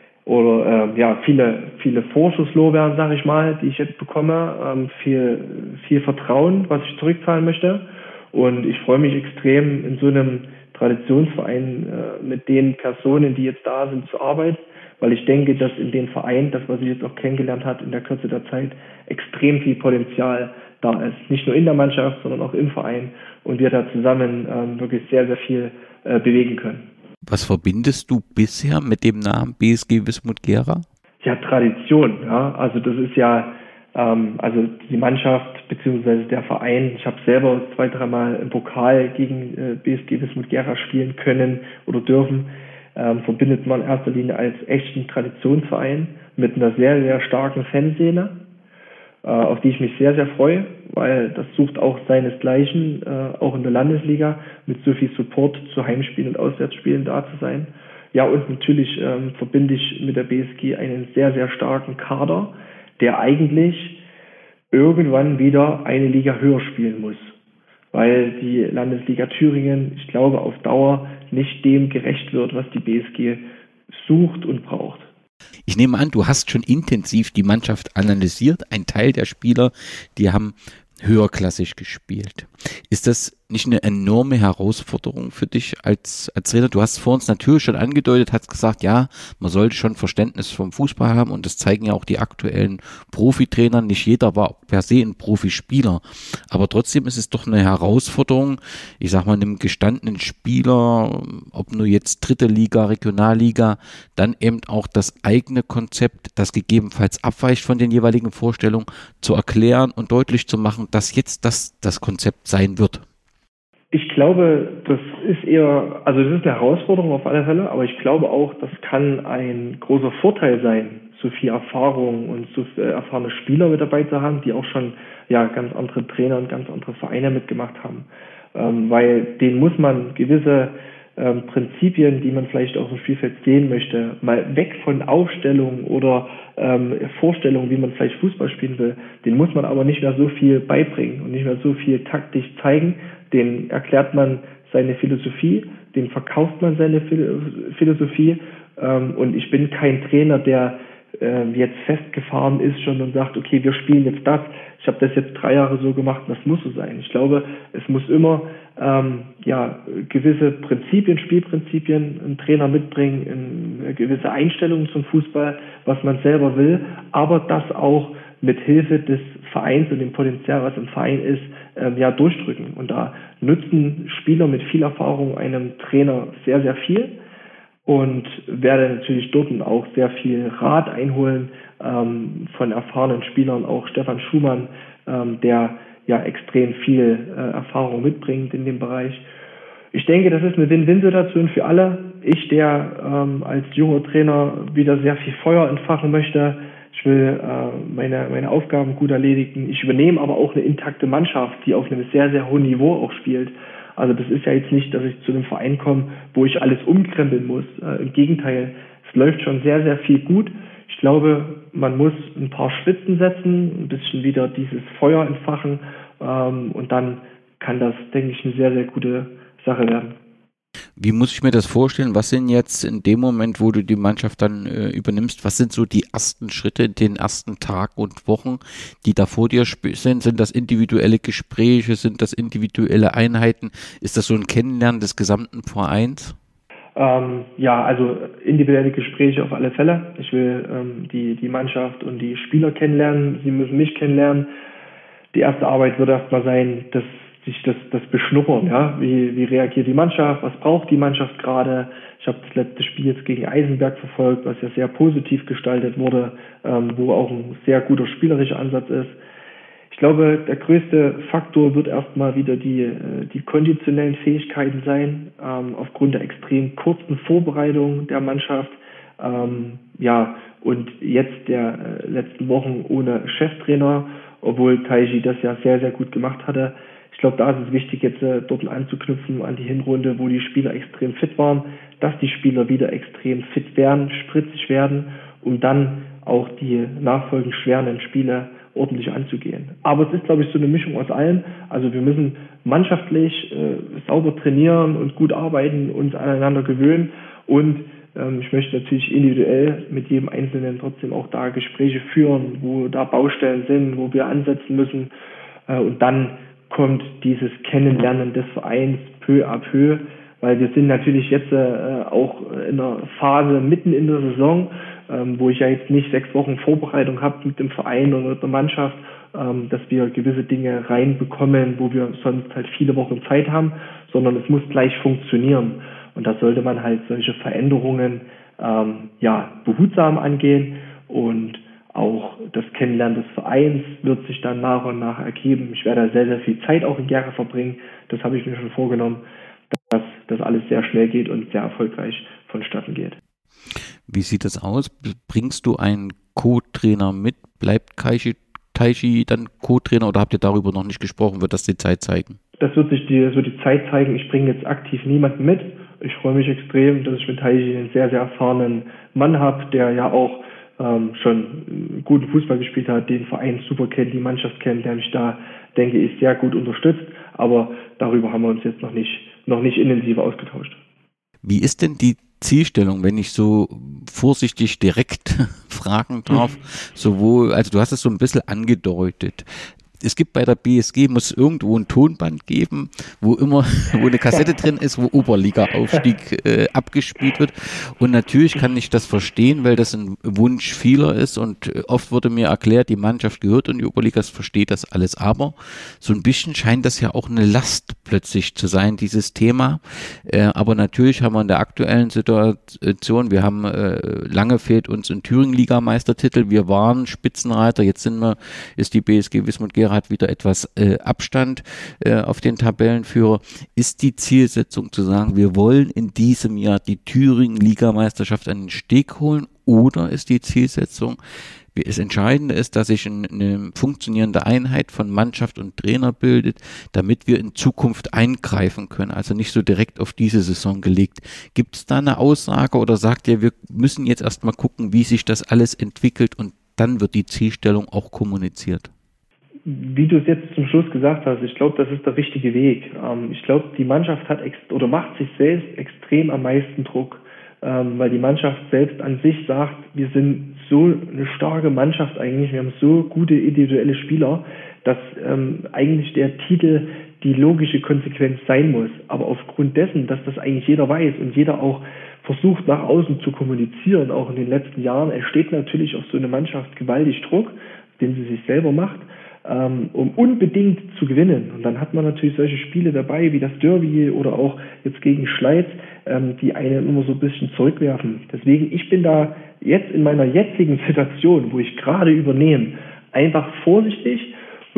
E: oder äh, ja viele viele Vorschusslorbeeren, sage ich mal, die ich jetzt bekomme, ähm, viel viel Vertrauen, was ich zurückzahlen möchte. Und ich freue mich extrem, in so einem Traditionsverein äh, mit den Personen, die jetzt da sind, zu arbeiten, weil ich denke, dass in dem Verein, das, was ich jetzt auch kennengelernt habe in der Kürze der Zeit, extrem viel Potenzial da ist. Nicht nur in der Mannschaft, sondern auch im Verein und wir da zusammen ähm, wirklich sehr, sehr viel äh, bewegen können.
D: Was verbindest du bisher mit dem Namen B S G Wismut Gera?
E: Ja, Tradition. Ja, also das ist ja, ähm, also die Mannschaft beziehungsweise der Verein. Ich habe selber zwei, dreimal im Pokal gegen äh, B S G Wismut Gera spielen können oder dürfen. Ähm, verbindet man in erster Linie als echten Traditionsverein mit einer sehr, sehr starken Fanszene, äh, auf die ich mich sehr, sehr freue, weil das sucht auch seinesgleichen, äh, auch in der Landesliga, mit so viel Support zu Heimspielen und Auswärtsspielen da zu sein. Ja, und natürlich ähm, verbinde ich mit der B S G einen sehr, sehr starken Kader, der eigentlich irgendwann wieder eine Liga höher spielen muss, weil die Landesliga Thüringen, ich glaube, auf Dauer nicht dem gerecht wird, was die B S G sucht und braucht.
D: Ich nehme an, du hast schon intensiv die Mannschaft analysiert. Ein Teil der Spieler, die haben höherklassig gespielt. Ist das nicht eine enorme Herausforderung für dich als, als Trainer? Du hast es vor uns natürlich schon angedeutet, hast gesagt, ja, man sollte schon Verständnis vom Fußball haben und das zeigen ja auch die aktuellen Profitrainer. Nicht jeder war per se ein Profispieler, aber trotzdem ist es doch eine Herausforderung, ich sag mal, einem gestandenen Spieler, ob nur jetzt dritte Liga, Regionalliga, dann eben auch das eigene Konzept, das gegebenenfalls abweicht von den jeweiligen Vorstellungen, zu erklären und deutlich zu machen, dass jetzt das das Konzept sein wird.
E: Ich glaube, das ist eher, also das ist eine Herausforderung auf alle Fälle, aber ich glaube auch, das kann ein großer Vorteil sein, so viel Erfahrung und so erfahrene Spieler mit dabei zu haben, die auch schon ja ganz andere Trainer und ganz andere Vereine mitgemacht haben. Ähm, weil denen muss man gewisse ähm, Prinzipien, die man vielleicht auf dem Spielfeld sehen möchte, mal weg von Aufstellungen oder ähm, Vorstellungen, wie man vielleicht Fußball spielen will, den muss man aber nicht mehr so viel beibringen und nicht mehr so viel taktisch zeigen. Den erklärt man seine Philosophie, den verkauft man seine Philosophie ähm, und ich bin kein Trainer, der äh, jetzt festgefahren ist schon und sagt, okay, wir spielen jetzt das, ich habe das jetzt drei Jahre so gemacht, das muss so sein. Ich glaube, es muss immer ähm, ja gewisse Prinzipien, Spielprinzipien ein Trainer mitbringen, eine gewisse Einstellung zum Fußball, was man selber will, aber das auch mit Hilfe des Vereins und dem Potenzial, was im Verein ist, ähm, ja durchdrücken. Und da nutzen Spieler mit viel Erfahrung einem Trainer sehr, sehr viel und werde natürlich dort auch sehr viel Rat einholen ähm, von erfahrenen Spielern, auch Stefan Schumann, ähm, der ja extrem viel äh, Erfahrung mitbringt in dem Bereich. Ich denke, das ist eine Win-Win-Situation für alle. Ich, der ähm, als junger Trainer wieder sehr viel Feuer entfachen möchte. Ich will äh, meine, meine Aufgaben gut erledigen. Ich übernehme aber auch eine intakte Mannschaft, die auf einem sehr, sehr hohen Niveau auch spielt. Also das ist ja jetzt nicht, dass ich zu einem Verein komme, wo ich alles umkrempeln muss. Äh, Im Gegenteil, es läuft schon sehr, sehr viel gut. Ich glaube, man muss ein paar Spritzen setzen, ein bisschen wieder dieses Feuer entfachen ähm, und dann kann das, denke ich, eine sehr, sehr gute Sache werden.
D: Wie muss ich mir das vorstellen? Was sind jetzt in dem Moment, wo du die Mannschaft dann äh, übernimmst, was sind so die ersten Schritte in den ersten Tagen und Wochen, die da vor dir sind? Sind das individuelle Gespräche? Sind das individuelle Einheiten? Ist das so ein Kennenlernen des gesamten Vereins?
E: Ähm, ja, also individuelle Gespräche auf alle Fälle. Ich will ähm, die, die Mannschaft und die Spieler kennenlernen. Sie müssen mich kennenlernen. Die erste Arbeit wird erstmal sein, dass sich das, das Beschnuppern, ja, wie, wie reagiert die Mannschaft, was braucht die Mannschaft gerade. Ich habe das letzte Spiel jetzt gegen Eisenberg verfolgt, was ja sehr positiv gestaltet wurde, ähm, wo auch ein sehr guter spielerischer Ansatz ist. Ich glaube, der größte Faktor wird erstmal wieder die, die konditionellen Fähigkeiten sein, ähm, aufgrund der extrem kurzen Vorbereitung der Mannschaft, ähm, ja, und jetzt der äh, letzten Wochen ohne Cheftrainer, obwohl Taiji das ja sehr, sehr gut gemacht hatte. Ich glaube, da ist es wichtig, jetzt äh, dort anzuknüpfen an die Hinrunde, wo die Spieler extrem fit waren, dass die Spieler wieder extrem fit werden, spritzig werden, um dann auch die nachfolgend schweren Spiele ordentlich anzugehen. Aber es ist, glaube ich, so eine Mischung aus allem. Also wir müssen mannschaftlich äh, sauber trainieren und gut arbeiten, uns aneinander gewöhnen und ähm, ich möchte natürlich individuell mit jedem Einzelnen trotzdem auch da Gespräche führen, wo da Baustellen sind, wo wir ansetzen müssen äh, und dann kommt dieses Kennenlernen des Vereins peu à peu, weil wir sind natürlich jetzt äh, auch in einer Phase mitten in der Saison, ähm, wo ich ja jetzt nicht sechs Wochen Vorbereitung habe mit dem Verein oder mit der Mannschaft, ähm, dass wir gewisse Dinge reinbekommen, wo wir sonst halt viele Wochen Zeit haben, sondern es muss gleich funktionieren. Und da sollte man halt solche Veränderungen ähm, ja behutsam angehen und auch das Kennenlernen des Vereins wird sich dann nach und nach ergeben. Ich werde sehr, sehr viel Zeit auch in Gera verbringen. Das habe ich mir schon vorgenommen, dass das alles sehr schnell geht und sehr erfolgreich vonstatten geht.
D: Wie sieht das aus? Bringst du einen Co-Trainer mit? Bleibt Taiji dann Co-Trainer oder habt ihr darüber noch nicht gesprochen? Wird das die Zeit zeigen?
E: Das wird sich die, das wird die Zeit zeigen. Ich bringe jetzt aktiv niemanden mit. Ich freue mich extrem, dass ich mit Taiji einen sehr, sehr erfahrenen Mann habe, der ja auch ähm, schon guten Fußball gespielt hat, den Verein super kennt, die Mannschaft kennt, der mich da, denke ich, sehr gut unterstützt. Aber darüber haben wir uns jetzt noch nicht, noch nicht intensiv ausgetauscht.
D: Wie ist denn die Zielstellung, wenn ich so vorsichtig direkt fragen darf? Mhm. Sowohl, also du hast es so ein bisschen angedeutet. Es gibt bei der B S G, muss irgendwo ein Tonband geben, wo immer, wo eine Kassette drin ist, wo Oberliga-Aufstieg äh, abgespielt wird. Und natürlich kann ich das verstehen, weil das ein Wunsch vieler ist und oft wurde mir erklärt, die Mannschaft gehört in die Oberliga, das versteht das alles. Aber so ein bisschen scheint das ja auch eine Last plötzlich zu sein, dieses Thema. Äh, aber natürlich haben wir in der aktuellen Situation, wir haben äh, lange fehlt uns ein Thüringen-Liga-Meistertitel, wir waren Spitzenreiter, jetzt sind wir, ist die B S G Wismut-Gera hat wieder etwas äh, Abstand äh, auf den Tabellenführer. Ist die Zielsetzung zu sagen, wir wollen in diesem Jahr die Thüringen-Ligameisterschaft an den Steg holen, oder ist die Zielsetzung, das Entscheidende ist, dass sich eine, eine funktionierende Einheit von Mannschaft und Trainer bildet, damit wir in Zukunft eingreifen können, also nicht so direkt auf diese Saison gelegt. Gibt es da eine Aussage oder sagt ihr, wir müssen jetzt erstmal gucken, wie sich das alles entwickelt und dann wird die Zielstellung auch kommuniziert?
E: Wie du es jetzt zum Schluss gesagt hast, ich glaube, das ist der richtige Weg. Ähm, ich glaube, die Mannschaft hat ex- oder macht sich selbst extrem am meisten Druck, ähm, weil die Mannschaft selbst an sich sagt, wir sind so eine starke Mannschaft eigentlich, wir haben so gute individuelle Spieler, dass ähm, eigentlich der Titel die logische Konsequenz sein muss. Aber aufgrund dessen, dass das eigentlich jeder weiß und jeder auch versucht nach außen zu kommunizieren, auch in den letzten Jahren, entsteht natürlich auf so eine Mannschaft gewaltig Druck, den sie sich selber macht, ähm, um unbedingt zu gewinnen. Und dann hat man natürlich solche Spiele dabei, wie das Derby oder auch jetzt gegen Schleiz, ähm, die einen immer so ein bisschen zurückwerfen. Deswegen, ich bin da jetzt in meiner jetzigen Situation, wo ich gerade übernehme, einfach vorsichtig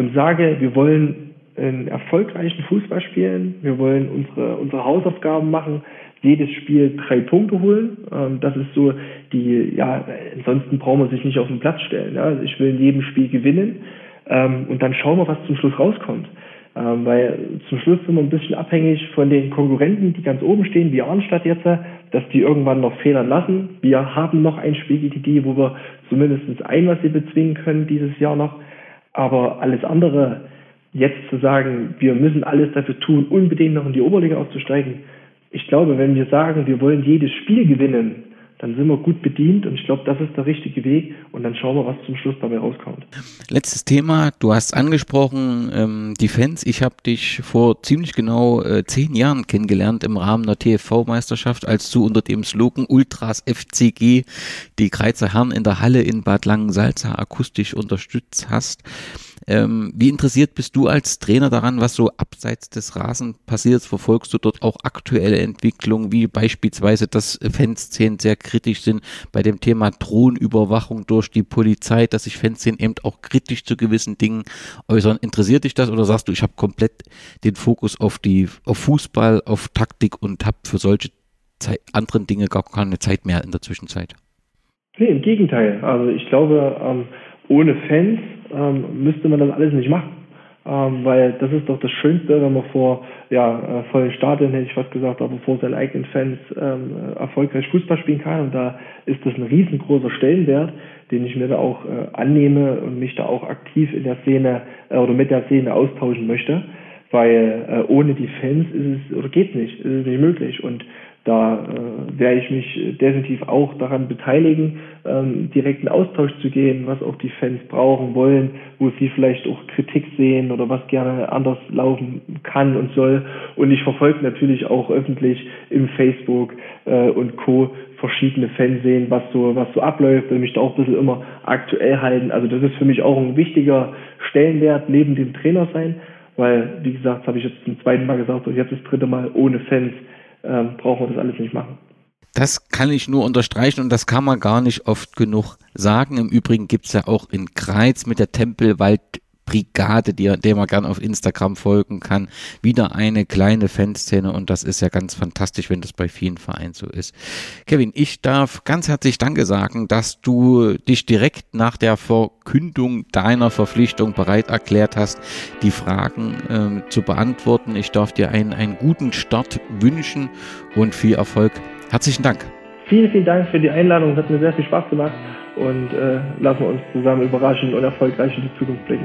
E: und sage, wir wollen einen erfolgreichen Fußball spielen, wir wollen unsere, unsere Hausaufgaben machen, jedes Spiel drei Punkte holen. Ähm, das ist so die, ja, ansonsten braucht man sich nicht auf den Platz stellen. Ja? Also ich will in jedem Spiel gewinnen ähm, und dann schauen wir, was zum Schluss rauskommt. Ähm, weil zum Schluss sind wir ein bisschen abhängig von den Konkurrenten, die ganz oben stehen, wie Arnstadt jetzt, dass die irgendwann noch Federn lassen. Wir haben noch ein Spiel gegen die, wo wir zumindest ein, was sie bezwingen können dieses Jahr noch. Aber alles andere, jetzt zu sagen, wir müssen alles dafür tun, unbedingt noch in die Oberliga aufzusteigen. Ich glaube, wenn wir sagen, wir wollen jedes Spiel gewinnen, dann sind wir gut bedient und ich glaube, das ist der richtige Weg und dann schauen wir, was zum Schluss dabei rauskommt.
D: Letztes Thema, du hast angesprochen, ähm, die Fans, ich habe dich vor ziemlich genau äh, zehn Jahren kennengelernt im Rahmen der T F V-Meisterschaft, als du unter dem Slogan Ultras F C G die Greizer Herren in der Halle in Bad Langensalza akustisch unterstützt hast. Ähm, wie interessiert bist du als Trainer daran, was so abseits des Rasen passiert? Verfolgst du dort auch aktuelle Entwicklungen, wie beispielsweise, dass Fanszenen sehr kritisch sind bei dem Thema Drohnenüberwachung durch die Polizei, dass sich Fanszenen eben auch kritisch zu gewissen Dingen äußern? Interessiert dich das oder sagst du, ich habe komplett den Fokus auf die auf Fußball, auf Taktik und habe für solche Zeit, anderen Dinge gar keine Zeit mehr in der Zwischenzeit?
E: Nee, im Gegenteil. Also ich glaube, ähm, ohne Fans ähm, müsste man das alles nicht machen. Ähm, weil das ist doch das Schönste, wenn man vor ja, äh, vollen Stadien, hätte ich fast gesagt, aber vor seinen eigenen Fans ähm, erfolgreich Fußball spielen kann. Und da ist das ein riesengroßer Stellenwert, den ich mir da auch äh, annehme und mich da auch aktiv in der Szene äh, oder mit der Szene austauschen möchte. Weil äh, ohne die Fans ist es, oder geht nicht, ist es nicht möglich. Und da äh, werde ich mich definitiv auch daran beteiligen, ähm, direkten Austausch zu gehen, was auch die Fans brauchen wollen, wo sie vielleicht auch Kritik sehen oder was gerne anders laufen kann und soll. Und ich verfolge natürlich auch öffentlich im Facebook äh, und Co. verschiedene Fanszenen, was so was so abläuft und mich da auch ein bisschen immer aktuell halten. Also das ist für mich auch ein wichtiger Stellenwert neben dem Trainer sein, weil, wie gesagt, das habe ich jetzt zum zweiten Mal gesagt und jetzt das dritte Mal, ohne Fans Ähm, brauchen wir das alles nicht machen.
D: Das kann ich nur unterstreichen und das kann man gar nicht oft genug sagen. Im Übrigen gibt es ja auch in Greiz mit der Tempelwald-Brigade, die, der man gerne auf Instagram folgen kann, wieder eine kleine Fanszene und das ist ja ganz fantastisch, wenn das bei vielen Vereinen so ist. Kevin, ich darf ganz herzlich Danke sagen, dass du dich direkt nach der Verkündung deiner Verpflichtung bereit erklärt hast, die Fragen äh, zu beantworten. Ich darf dir einen, einen guten Start wünschen und viel Erfolg. Herzlichen Dank.
E: Vielen, vielen Dank für die Einladung. Es hat mir sehr viel Spaß gemacht und äh, lassen wir uns zusammen überraschen und erfolgreich in die Zukunft blicken.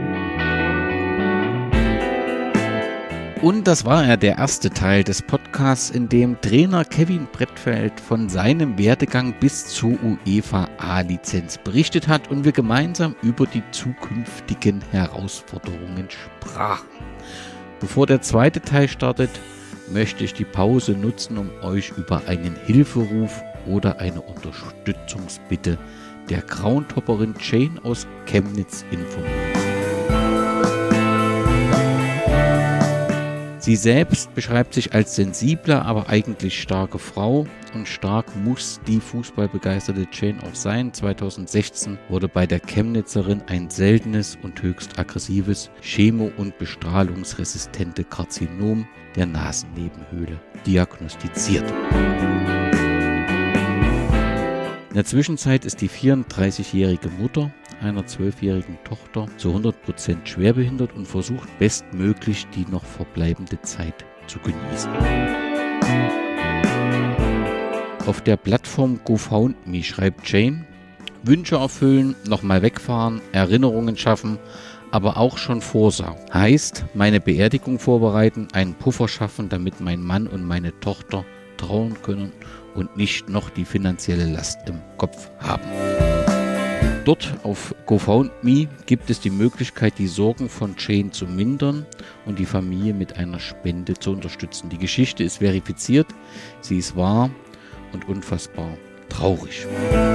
D: Und das war ja der erste Teil des Podcasts, in dem Trainer Kevin Brettfeld von seinem Werdegang bis zur UEFA A-Lizenz berichtet hat und wir gemeinsam über die zukünftigen Herausforderungen sprachen. Bevor der zweite Teil startet, möchte ich die Pause nutzen, um euch über einen Hilferuf oder eine Unterstützungsbitte der Groundhopperin Jane aus Chemnitz informieren. Sie selbst beschreibt sich als sensible, aber eigentlich starke Frau und stark muss die fußballbegeisterte Jane auch sein. zweitausendsechzehn wurde bei der Chemnitzerin ein seltenes und höchst aggressives chemo- und bestrahlungsresistente Karzinom der Nasennebenhöhle diagnostiziert. In der Zwischenzeit ist die vierunddreißigjährige Mutter einer zwölfjährigen Tochter zu hundert Prozent schwerbehindert und versucht bestmöglich die noch verbleibende Zeit zu genießen. Auf der Plattform GoFoundMe schreibt Jane: Wünsche erfüllen, nochmal wegfahren, Erinnerungen schaffen, aber auch schon Vorsorge. Heißt, meine Beerdigung vorbereiten, einen Puffer schaffen, damit mein Mann und meine Tochter trauern können und nicht noch die finanzielle Last im Kopf haben. Dort auf GoFoundMe gibt es die Möglichkeit, die Sorgen von Jane zu mindern und die Familie mit einer Spende zu unterstützen. Die Geschichte ist verifiziert, sie ist wahr und unfassbar traurig.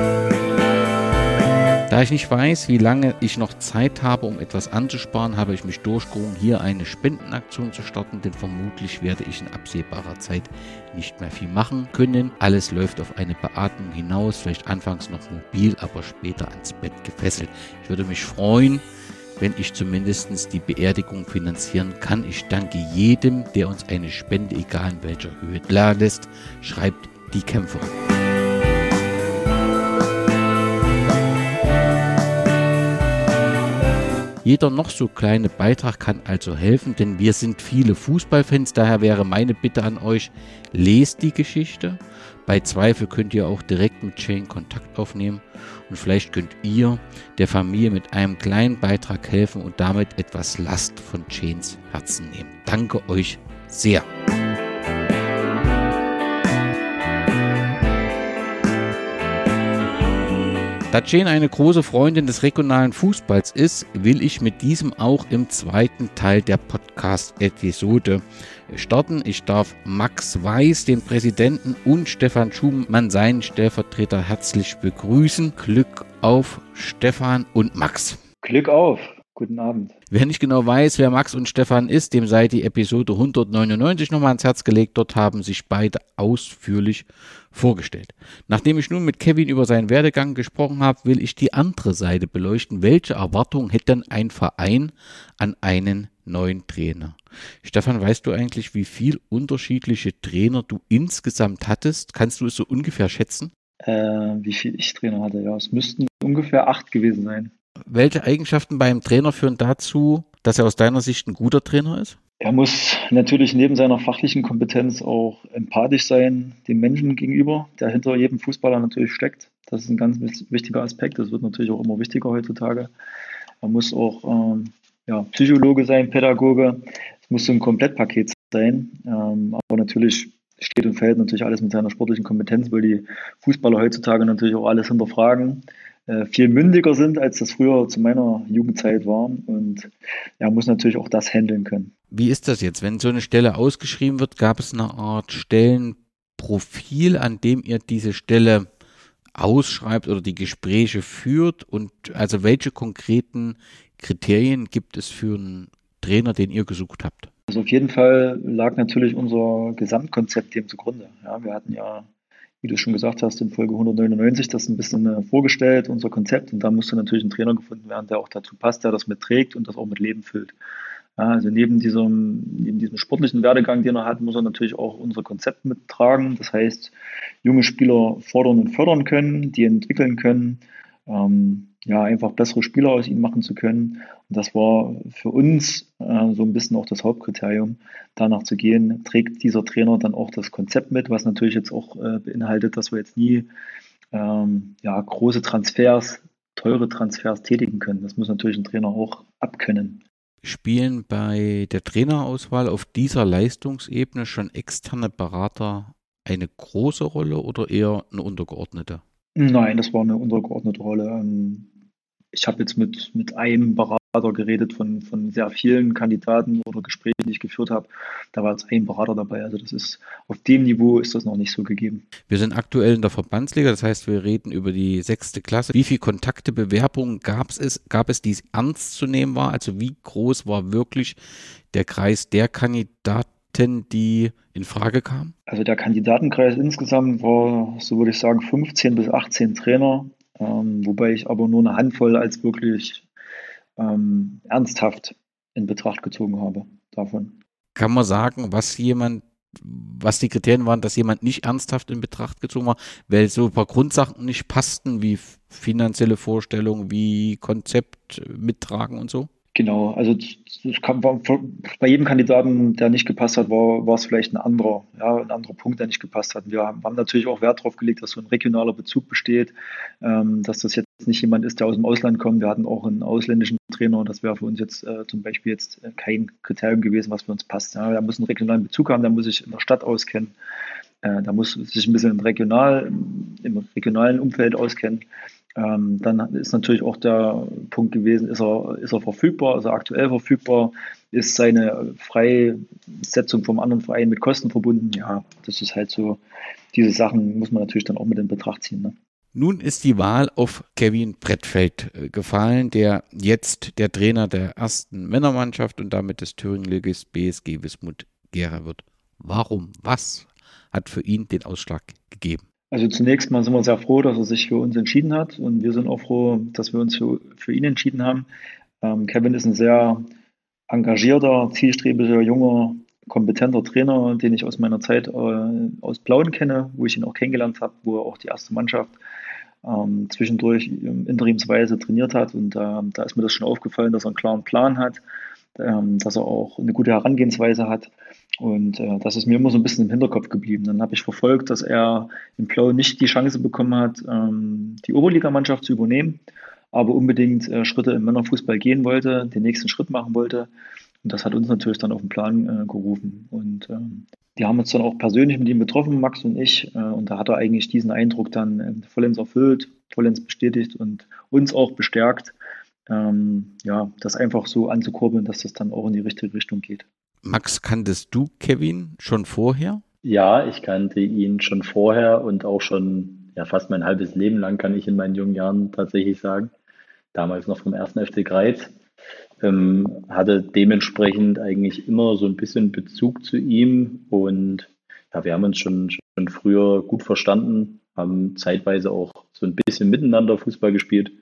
D: Da ich nicht weiß, wie lange ich noch Zeit habe, um etwas anzusparen, habe ich mich durchgerungen, hier eine Spendenaktion zu starten, denn vermutlich werde ich in absehbarer Zeit nicht mehr viel machen können. Alles läuft auf eine Beatmung hinaus, vielleicht anfangs noch mobil, aber später ans Bett gefesselt. Ich würde mich freuen, wenn ich zumindest die Beerdigung finanzieren kann. Ich danke jedem, der uns eine Spende, egal in welcher Höhe, klar lässt, schreibt die Kämpferin. Jeder noch so kleine Beitrag kann also helfen, denn wir sind viele Fußballfans. Daher wäre meine Bitte an euch, lest die Geschichte. Bei Zweifel könnt ihr auch direkt mit Jane Kontakt aufnehmen und vielleicht könnt ihr der Familie mit einem kleinen Beitrag helfen und damit etwas Last von Janes Herzen nehmen. Danke euch sehr. Da Jane eine große Freundin des regionalen Fußballs ist, will ich mit diesem auch im zweiten Teil der Podcast-Episode starten. Ich darf Max Weiß, den Präsidenten, und Stefan Schumann, seinen Stellvertreter, herzlich begrüßen. Glück auf, Stefan und Max.
F: Glück auf. Guten Abend.
D: Wer nicht genau weiß, wer Max und Stefan ist, dem sei die Episode hundertneunundneunzig nochmal ans Herz gelegt. Dort haben sich beide ausführlich vorgestellt. Nachdem ich nun mit Kevin über seinen Werdegang gesprochen habe, will ich die andere Seite beleuchten. Welche Erwartungen hätte denn ein Verein an einen neuen Trainer? Stefan, weißt du eigentlich, wie viele unterschiedliche Trainer du insgesamt hattest? Kannst du es so ungefähr schätzen?
F: Äh, wie viel ich Trainer hatte? Ja, es müssten ungefähr acht gewesen sein.
D: Welche Eigenschaften beim Trainer führen dazu, dass er aus deiner Sicht ein guter Trainer ist?
F: Er muss natürlich neben seiner fachlichen Kompetenz auch empathisch sein dem Menschen gegenüber, der hinter jedem Fußballer natürlich steckt. Das ist ein ganz wichtiger Aspekt. Das wird natürlich auch immer wichtiger heutzutage. Er muss auch ähm, ja, Psychologe sein, Pädagoge. Es muss so ein Komplettpaket sein. Ähm, aber natürlich steht und fällt natürlich alles mit seiner sportlichen Kompetenz, weil die Fußballer heutzutage natürlich auch alles hinterfragen, äh, viel mündiger sind, als das früher zu meiner Jugendzeit war. Und er muss natürlich auch das handeln können.
D: Wie ist das jetzt? Wenn so eine Stelle ausgeschrieben wird, gab es eine Art Stellenprofil, an dem ihr diese Stelle ausschreibt oder die Gespräche führt? Und also welche konkreten Kriterien gibt es für einen Trainer, den ihr gesucht habt?
F: Also auf jeden Fall lag natürlich unser Gesamtkonzept dem zugrunde. Ja, wir hatten ja, wie du schon gesagt hast, in Folge hundertneunundneunzig das ein bisschen vorgestellt, unser Konzept. Und da musste natürlich ein Trainer gefunden werden, der auch dazu passt, der das mitträgt und das auch mit Leben füllt. Ja, also neben diesem, neben diesem sportlichen Werdegang, den er hat, muss er natürlich auch unser Konzept mittragen. Das heißt, junge Spieler fordern und fördern können, die entwickeln können, ähm, ja, einfach bessere Spieler aus ihnen machen zu können. Und das war für uns äh, so ein bisschen auch das Hauptkriterium, danach zu gehen, trägt dieser Trainer dann auch das Konzept mit, was natürlich jetzt auch äh, beinhaltet, dass wir jetzt nie ähm, ja, große Transfers, teure Transfers tätigen können. Das muss natürlich ein Trainer auch abkönnen.
D: Spielen bei der Trainerauswahl auf dieser Leistungsebene schon externe Berater eine große Rolle oder eher eine untergeordnete?
F: Nein, das war eine untergeordnete Rolle. Ich habe jetzt mit, mit einem Berater geredet von, von sehr vielen Kandidaten oder Gesprächen, die ich geführt habe. Da war jetzt ein Berater dabei. Also das ist, auf dem Niveau ist das noch nicht so gegeben.
D: Wir sind aktuell in der Verbandsliga, das heißt, wir reden über die sechste Klasse. Wie viele Kontakte, Bewerbungen gab es, gab es, die ernst zu nehmen war? Also wie groß war wirklich der Kreis der Kandidaten, die in Frage kamen?
F: Also der Kandidatenkreis insgesamt war, so würde ich sagen, fünfzehn bis achtzehn Trainer, ähm, wobei ich aber nur eine Handvoll als wirklich ähm, ernsthaft in Betracht gezogen habe davon.
D: Kann man sagen, was jemand, was die Kriterien waren, dass jemand nicht ernsthaft in Betracht gezogen war, weil so ein paar Grundsachen nicht passten, wie finanzielle Vorstellungen, wie Konzept mittragen und so?
F: Genau, also das kam, war, bei jedem Kandidaten, der nicht gepasst hat, war, war es vielleicht ein anderer, ja, ein anderer Punkt, der nicht gepasst hat. Wir haben natürlich auch Wert darauf gelegt, dass so ein regionaler Bezug besteht, ähm, dass das jetzt nicht jemand ist, der aus dem Ausland kommt. Wir hatten auch einen ausländischen Trainer und das wäre für uns jetzt äh, zum Beispiel jetzt äh, kein Kriterium gewesen, was für uns passt. Ja, der muss einen regionalen Bezug haben, der muss sich in der Stadt auskennen, äh, der muss sich ein bisschen im, Regional, im regionalen Umfeld auskennen. Ähm, dann ist natürlich auch der Punkt gewesen, ist er, ist er verfügbar, ist er aktuell verfügbar, ist seine Freisetzung vom anderen Verein mit Kosten verbunden. Ja, das ist halt so, diese Sachen muss man natürlich dann auch mit in Betracht ziehen. Ne?
D: Nun ist die Wahl auf Kevin Brettfeld gefallen, der jetzt der Trainer der ersten Männermannschaft und damit des Thüringen-Ligisten B S G Wismut Gera wird. Warum? Was hat für ihn den Ausschlag gegeben?
F: Also zunächst mal sind wir sehr froh, dass er sich für uns entschieden hat und wir sind auch froh, dass wir uns für, für ihn entschieden haben. Ähm, Kevin ist ein sehr engagierter, zielstrebiger, junger, kompetenter Trainer, den ich aus meiner Zeit äh, aus Plauen kenne, wo ich ihn auch kennengelernt habe, wo er auch die erste Mannschaft ähm, zwischendurch ähm, interimsweise trainiert hat. Und äh, da ist mir das schon aufgefallen, dass er einen klaren Plan hat, ähm, dass er auch eine gute Herangehensweise hat. Und äh, das ist mir immer so ein bisschen im Hinterkopf geblieben. Dann habe ich verfolgt, dass er in Plauen nicht die Chance bekommen hat, ähm, die Oberligamannschaft zu übernehmen, aber unbedingt äh, Schritte im Männerfußball gehen wollte, den nächsten Schritt machen wollte. Und das hat uns natürlich dann auf den Plan äh, gerufen. Und ähm, die haben uns dann auch persönlich mit ihm getroffen, Max und ich. Äh, und da hat er eigentlich diesen Eindruck dann äh, vollends erfüllt, vollends bestätigt und uns auch bestärkt, ähm, ja, das einfach so anzukurbeln, dass das dann auch in die richtige Richtung geht.
D: Max, kanntest du Kevin schon vorher?
G: Ja, ich kannte ihn schon vorher und auch schon ja, fast mein halbes Leben lang, kann ich in meinen jungen Jahren tatsächlich sagen. Damals noch vom ersten F C Greiz. Ähm, hatte dementsprechend eigentlich immer so ein bisschen Bezug zu ihm und ja, wir haben uns schon, schon früher gut verstanden, haben zeitweise auch so ein bisschen miteinander Fußball gespielt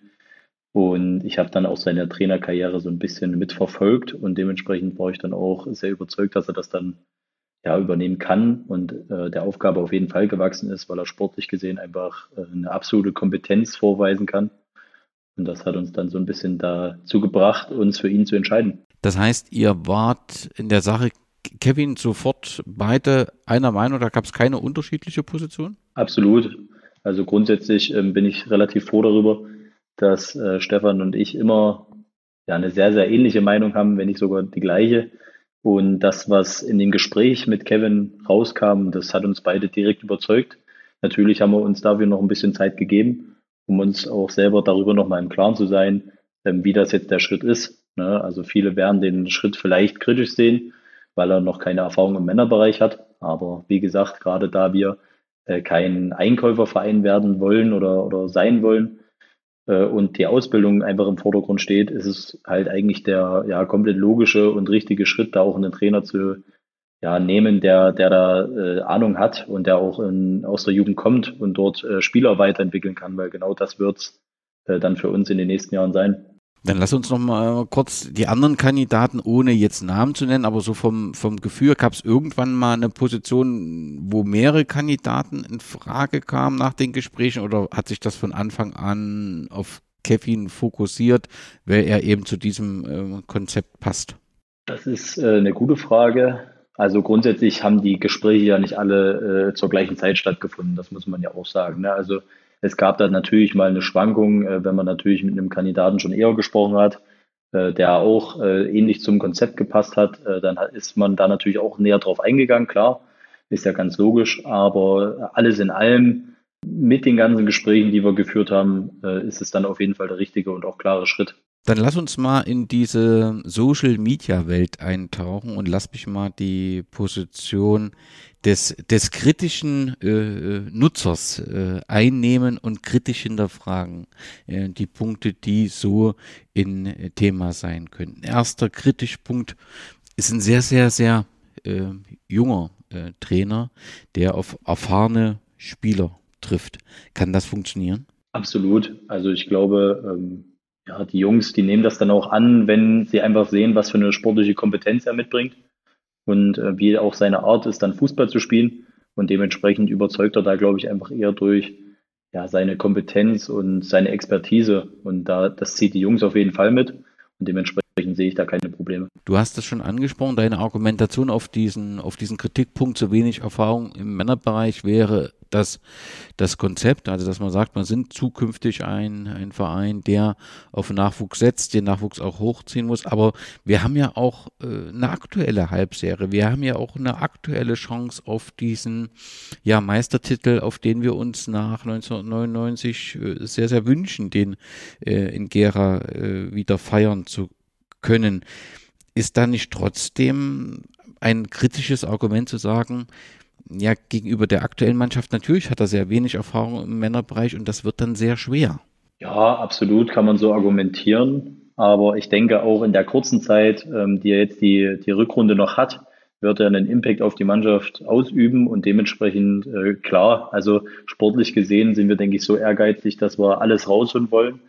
G: und ich habe dann auch seine Trainerkarriere so ein bisschen mitverfolgt und dementsprechend war ich dann auch sehr überzeugt, dass er das dann ja übernehmen kann und äh, der Aufgabe auf jeden Fall gewachsen ist, weil er sportlich gesehen einfach äh, eine absolute Kompetenz vorweisen kann. Und das hat uns dann so ein bisschen dazu gebracht, uns für ihn zu entscheiden.
D: Das heißt, ihr wart in der Sache, Kevin, sofort beide einer Meinung, da gab es keine unterschiedliche Position?
G: Absolut. Also grundsätzlich ähm, bin ich relativ froh darüber, dass äh, Stefan und ich immer ja, eine sehr, sehr ähnliche Meinung haben, wenn nicht sogar die gleiche. Und das, was in dem Gespräch mit Kevin rauskam, das hat uns beide direkt überzeugt. Natürlich haben wir uns dafür noch ein bisschen Zeit gegeben, um uns auch selber darüber nochmal im Klaren zu sein, ähm, wie das jetzt der Schritt ist. Ne? Also viele werden den Schritt vielleicht kritisch sehen, weil er noch keine Erfahrung im Männerbereich hat. Aber wie gesagt, gerade da wir äh, kein Einkäuferverein werden wollen oder, oder sein wollen äh, und die Ausbildung einfach im Vordergrund steht, ist es halt eigentlich der ja, komplett logische und richtige Schritt, da auch einen Trainer zu ja, nehmen, der, der da äh, Ahnung hat und der auch in, aus der Jugend kommt und dort äh, Spieler weiterentwickeln kann, weil genau das wird's äh, dann für uns in den nächsten Jahren sein.
D: Dann lass uns noch mal kurz die anderen Kandidaten, ohne jetzt Namen zu nennen, aber so vom, vom Gefühl, gab es irgendwann mal eine Position, wo mehrere Kandidaten in Frage kamen nach den Gesprächen oder hat sich das von Anfang an auf Kevin fokussiert, weil er eben zu diesem äh, Konzept passt?
G: Das ist äh, eine gute Frage. Also grundsätzlich haben die Gespräche ja nicht alle äh, zur gleichen Zeit stattgefunden, das muss man ja auch sagen. Ne? Also es gab da natürlich mal eine Schwankung, äh, wenn man natürlich mit einem Kandidaten schon eher gesprochen hat, äh, der auch äh, ähnlich zum Konzept gepasst hat, äh, dann hat, ist man da natürlich auch näher drauf eingegangen, klar, ist ja ganz logisch, aber alles in allem, mit den ganzen Gesprächen, die wir geführt haben, äh, ist es dann auf jeden Fall der richtige und auch klare Schritt.
D: Dann lass uns mal in diese Social-Media-Welt eintauchen und lass mich mal die Position des, des kritischen äh, Nutzers äh, einnehmen und kritisch hinterfragen. Äh, die Punkte, die so in äh, Thema sein können. Erster kritischer Punkt ist ein sehr, sehr, sehr äh, junger äh, Trainer, der auf erfahrene Spieler trifft. Kann das funktionieren?
G: Absolut. Also ich glaube, ähm ja, die Jungs, die nehmen das dann auch an, wenn sie einfach sehen, was für eine sportliche Kompetenz er mitbringt und äh, wie auch seine Art ist, dann Fußball zu spielen. Und dementsprechend überzeugt er da, glaube ich, einfach eher durch ja, seine Kompetenz und seine Expertise. Und da, das zieht die Jungs auf jeden Fall mit. Und dementsprechend sehe ich da keine Probleme.
D: Du hast das schon angesprochen, deine Argumentation auf diesen, auf diesen Kritikpunkt, so wenig Erfahrung im Männerbereich wäre das, das Konzept, also dass man sagt, man sind zukünftig ein, ein Verein, der auf Nachwuchs setzt, den Nachwuchs auch hochziehen muss, aber wir haben ja auch äh, eine aktuelle Halbserie, wir haben ja auch eine aktuelle Chance auf diesen ja, Meistertitel, auf den wir uns nach neunzehnhundertneunundneunzig äh, sehr, sehr wünschen, den äh, in Gera äh, wieder feiern zu können. Ist da nicht trotzdem ein kritisches Argument zu sagen, ja, gegenüber der aktuellen Mannschaft, natürlich hat er sehr wenig Erfahrung im Männerbereich und das wird dann sehr schwer.
G: Ja, absolut kann man so argumentieren, aber ich denke auch in der kurzen Zeit, ähm, die er jetzt die, die Rückrunde noch hat, wird er einen Impact auf die Mannschaft ausüben und dementsprechend äh, klar, also sportlich gesehen sind wir, denke ich, so ehrgeizig, dass wir alles rausholen wollen.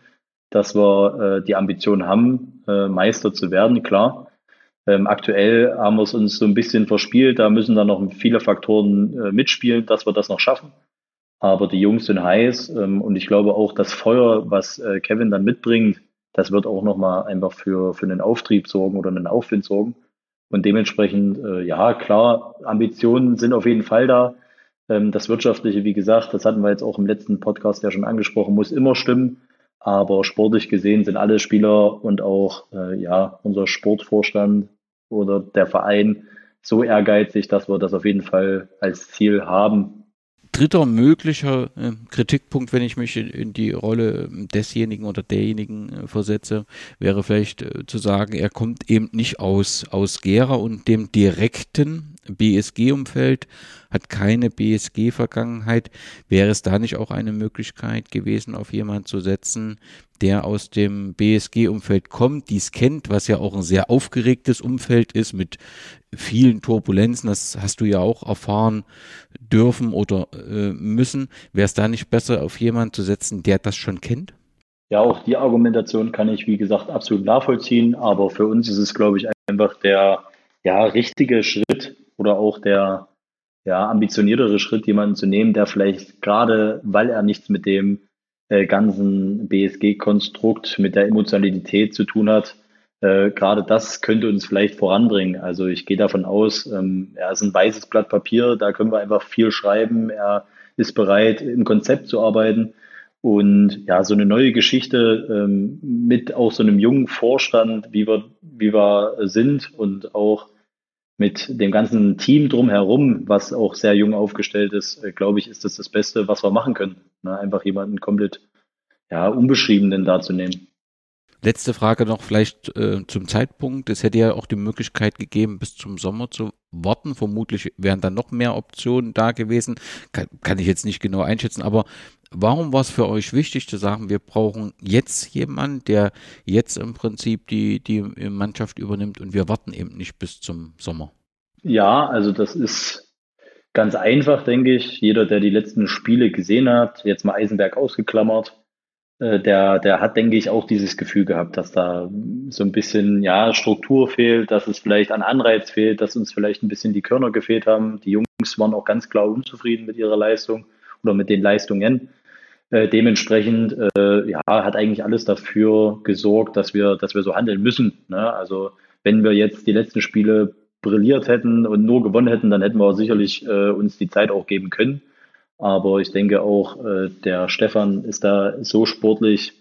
G: dass wir äh, die Ambition haben, äh, Meister zu werden, klar. Ähm, aktuell haben wir es uns so ein bisschen verspielt, da müssen dann noch viele Faktoren äh, mitspielen, dass wir das noch schaffen. Aber die Jungs sind heiß ähm, und ich glaube auch, das Feuer, was äh, Kevin dann mitbringt, das wird auch nochmal einfach für, für einen Auftrieb sorgen oder einen Aufwind sorgen. Und dementsprechend, äh, ja, klar, Ambitionen sind auf jeden Fall da. Ähm, das Wirtschaftliche, wie gesagt, das hatten wir jetzt auch im letzten Podcast ja schon angesprochen, muss immer stimmen. Aber sportlich gesehen sind alle Spieler und auch äh, ja, unser Sportvorstand oder der Verein so ehrgeizig, dass wir das auf jeden Fall als Ziel haben.
D: Dritter möglicher äh, Kritikpunkt, wenn ich mich in, in die Rolle desjenigen oder derjenigen äh, versetze, wäre vielleicht äh, zu sagen, er kommt eben nicht aus, aus Gera und dem direkten B S G-Umfeld, hat keine B S G-Vergangenheit. Wäre es da nicht auch eine Möglichkeit gewesen, auf jemanden zu setzen, der aus dem B S G-Umfeld kommt, dies kennt, was ja auch ein sehr aufgeregtes Umfeld ist mit vielen Turbulenzen, das hast du ja auch erfahren dürfen oder äh, müssen. Wäre es da nicht besser, auf jemanden zu setzen, der das schon kennt?
G: Ja, auch die Argumentation kann ich, wie gesagt, absolut nachvollziehen, aber für uns ist es, glaube ich, einfach der ja, richtige Schritt oder auch der ja, ambitioniertere Schritt, jemanden zu nehmen, der vielleicht gerade, weil er nichts mit dem äh, ganzen B S G-Konstrukt, mit der Emotionalität zu tun hat, äh, gerade das könnte uns vielleicht voranbringen. Also ich gehe davon aus, ähm, er ist ein weißes Blatt Papier, da können wir einfach viel schreiben, er ist bereit, im Konzept zu arbeiten. Und ja, so eine neue Geschichte ähm, mit auch so einem jungen Vorstand, wie wir, wie wir sind und auch mit dem ganzen Team drumherum, was auch sehr jung aufgestellt ist, äh, glaube ich, ist das das Beste, was wir machen können. Ne? Einfach jemanden komplett ja, Unbeschriebenen da zu nehmen.
D: Letzte Frage noch vielleicht äh, zum Zeitpunkt. Es hätte ja auch die Möglichkeit gegeben, bis zum Sommer zu warten. Vermutlich wären dann noch mehr Optionen da gewesen. Kann, kann ich jetzt nicht genau einschätzen, aber warum war es für euch wichtig zu sagen, wir brauchen jetzt jemanden, der jetzt im Prinzip die, die Mannschaft übernimmt und wir warten eben nicht bis zum Sommer?
G: Ja, also das ist ganz einfach, denke ich. Jeder, der die letzten Spiele gesehen hat, jetzt mal Eisenberg ausgeklammert, äh, der, der hat, denke ich, auch dieses Gefühl gehabt, dass da so ein bisschen, ja, Struktur fehlt, dass es vielleicht an Anreiz fehlt, dass uns vielleicht ein bisschen die Körner gefehlt haben. Die Jungs waren auch ganz klar unzufrieden mit ihrer Leistung oder mit den Leistungen. Äh, dementsprechend, äh, ja, hat eigentlich alles dafür gesorgt, dass wir, dass wir so handeln müssen. Ne? Also wenn wir jetzt die letzten Spiele brilliert hätten und nur gewonnen hätten, dann hätten wir sicherlich äh, uns die Zeit auch geben können. Aber ich denke auch, äh, der Stefan ist da so sportlich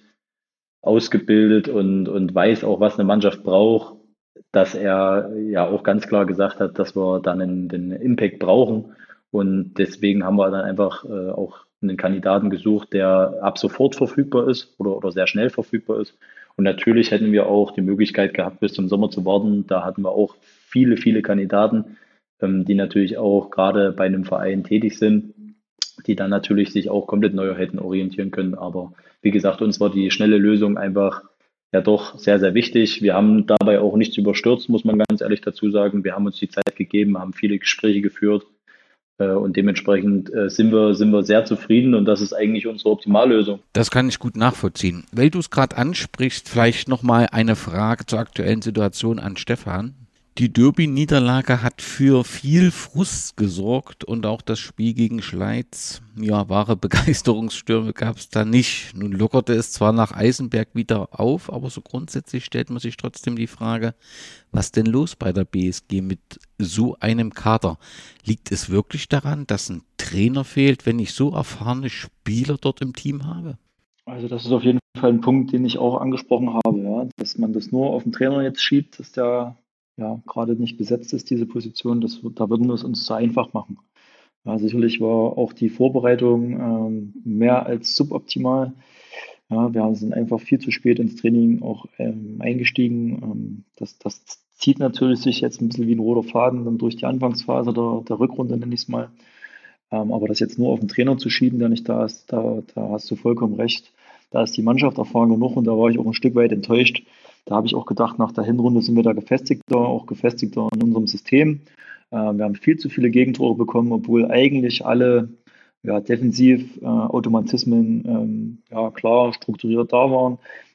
G: ausgebildet und, und weiß auch, was eine Mannschaft braucht, dass er ja auch ganz klar gesagt hat, dass wir dann einen, den Impact brauchen. Und deswegen haben wir dann einfach äh, auch einen Kandidaten gesucht, der ab sofort verfügbar ist oder, oder sehr schnell verfügbar ist. Und natürlich hätten wir auch die Möglichkeit gehabt, bis zum Sommer zu warten. Da hatten wir auch viele, viele Kandidaten, ähm, die natürlich auch gerade bei einem Verein tätig sind, die dann natürlich sich auch komplett neu hätten orientieren können. Aber wie gesagt, uns war die schnelle Lösung einfach ja doch sehr, sehr wichtig. Wir haben dabei auch nichts überstürzt, muss man ganz ehrlich dazu sagen. Wir haben uns die Zeit gegeben, haben viele Gespräche geführt äh, und dementsprechend äh, sind wir, sind wir sehr zufrieden und das ist eigentlich unsere Optimallösung.
D: Das kann ich gut nachvollziehen. Weil du es gerade ansprichst, vielleicht nochmal eine Frage zur aktuellen Situation an Stefan. Die Derby-Niederlage hat für viel Frust gesorgt und auch das Spiel gegen Schleiz, ja, wahre Begeisterungsstürme gab es da nicht. Nun lockerte es zwar nach Eisenberg wieder auf, aber so grundsätzlich stellt man sich trotzdem die Frage, was denn los bei der B S G mit so einem Kader? Liegt es wirklich daran, dass ein Trainer fehlt, wenn ich so erfahrene Spieler dort im Team habe?
F: Also das ist auf jeden Fall ein Punkt, den ich auch angesprochen habe, ja, dass man das nur auf den Trainer jetzt schiebt, dass der ja gerade nicht besetzt ist, diese Position, das, da würden wir es uns zu einfach machen. Ja, sicherlich war auch die Vorbereitung ähm, mehr als suboptimal. Ja, wir sind einfach viel zu spät ins Training auch ähm, eingestiegen. Ähm, das, das zieht natürlich sich jetzt ein bisschen wie ein roter Faden dann durch die Anfangsphase der, der Rückrunde, nenne ich es mal. Ähm, aber das jetzt nur auf den Trainer zu schieben, der nicht da ist, da, da hast du vollkommen recht. Da ist die Mannschaft erfahren genug und da war ich auch ein Stück weit enttäuscht. Da habe ich auch gedacht, nach der Hinrunde sind wir da gefestigter, auch gefestigter in unserem System. Äh, wir haben viel zu viele Gegentore bekommen, obwohl eigentlich alle ja, defensiv äh, Automatismen ähm, ja, klar strukturiert da waren.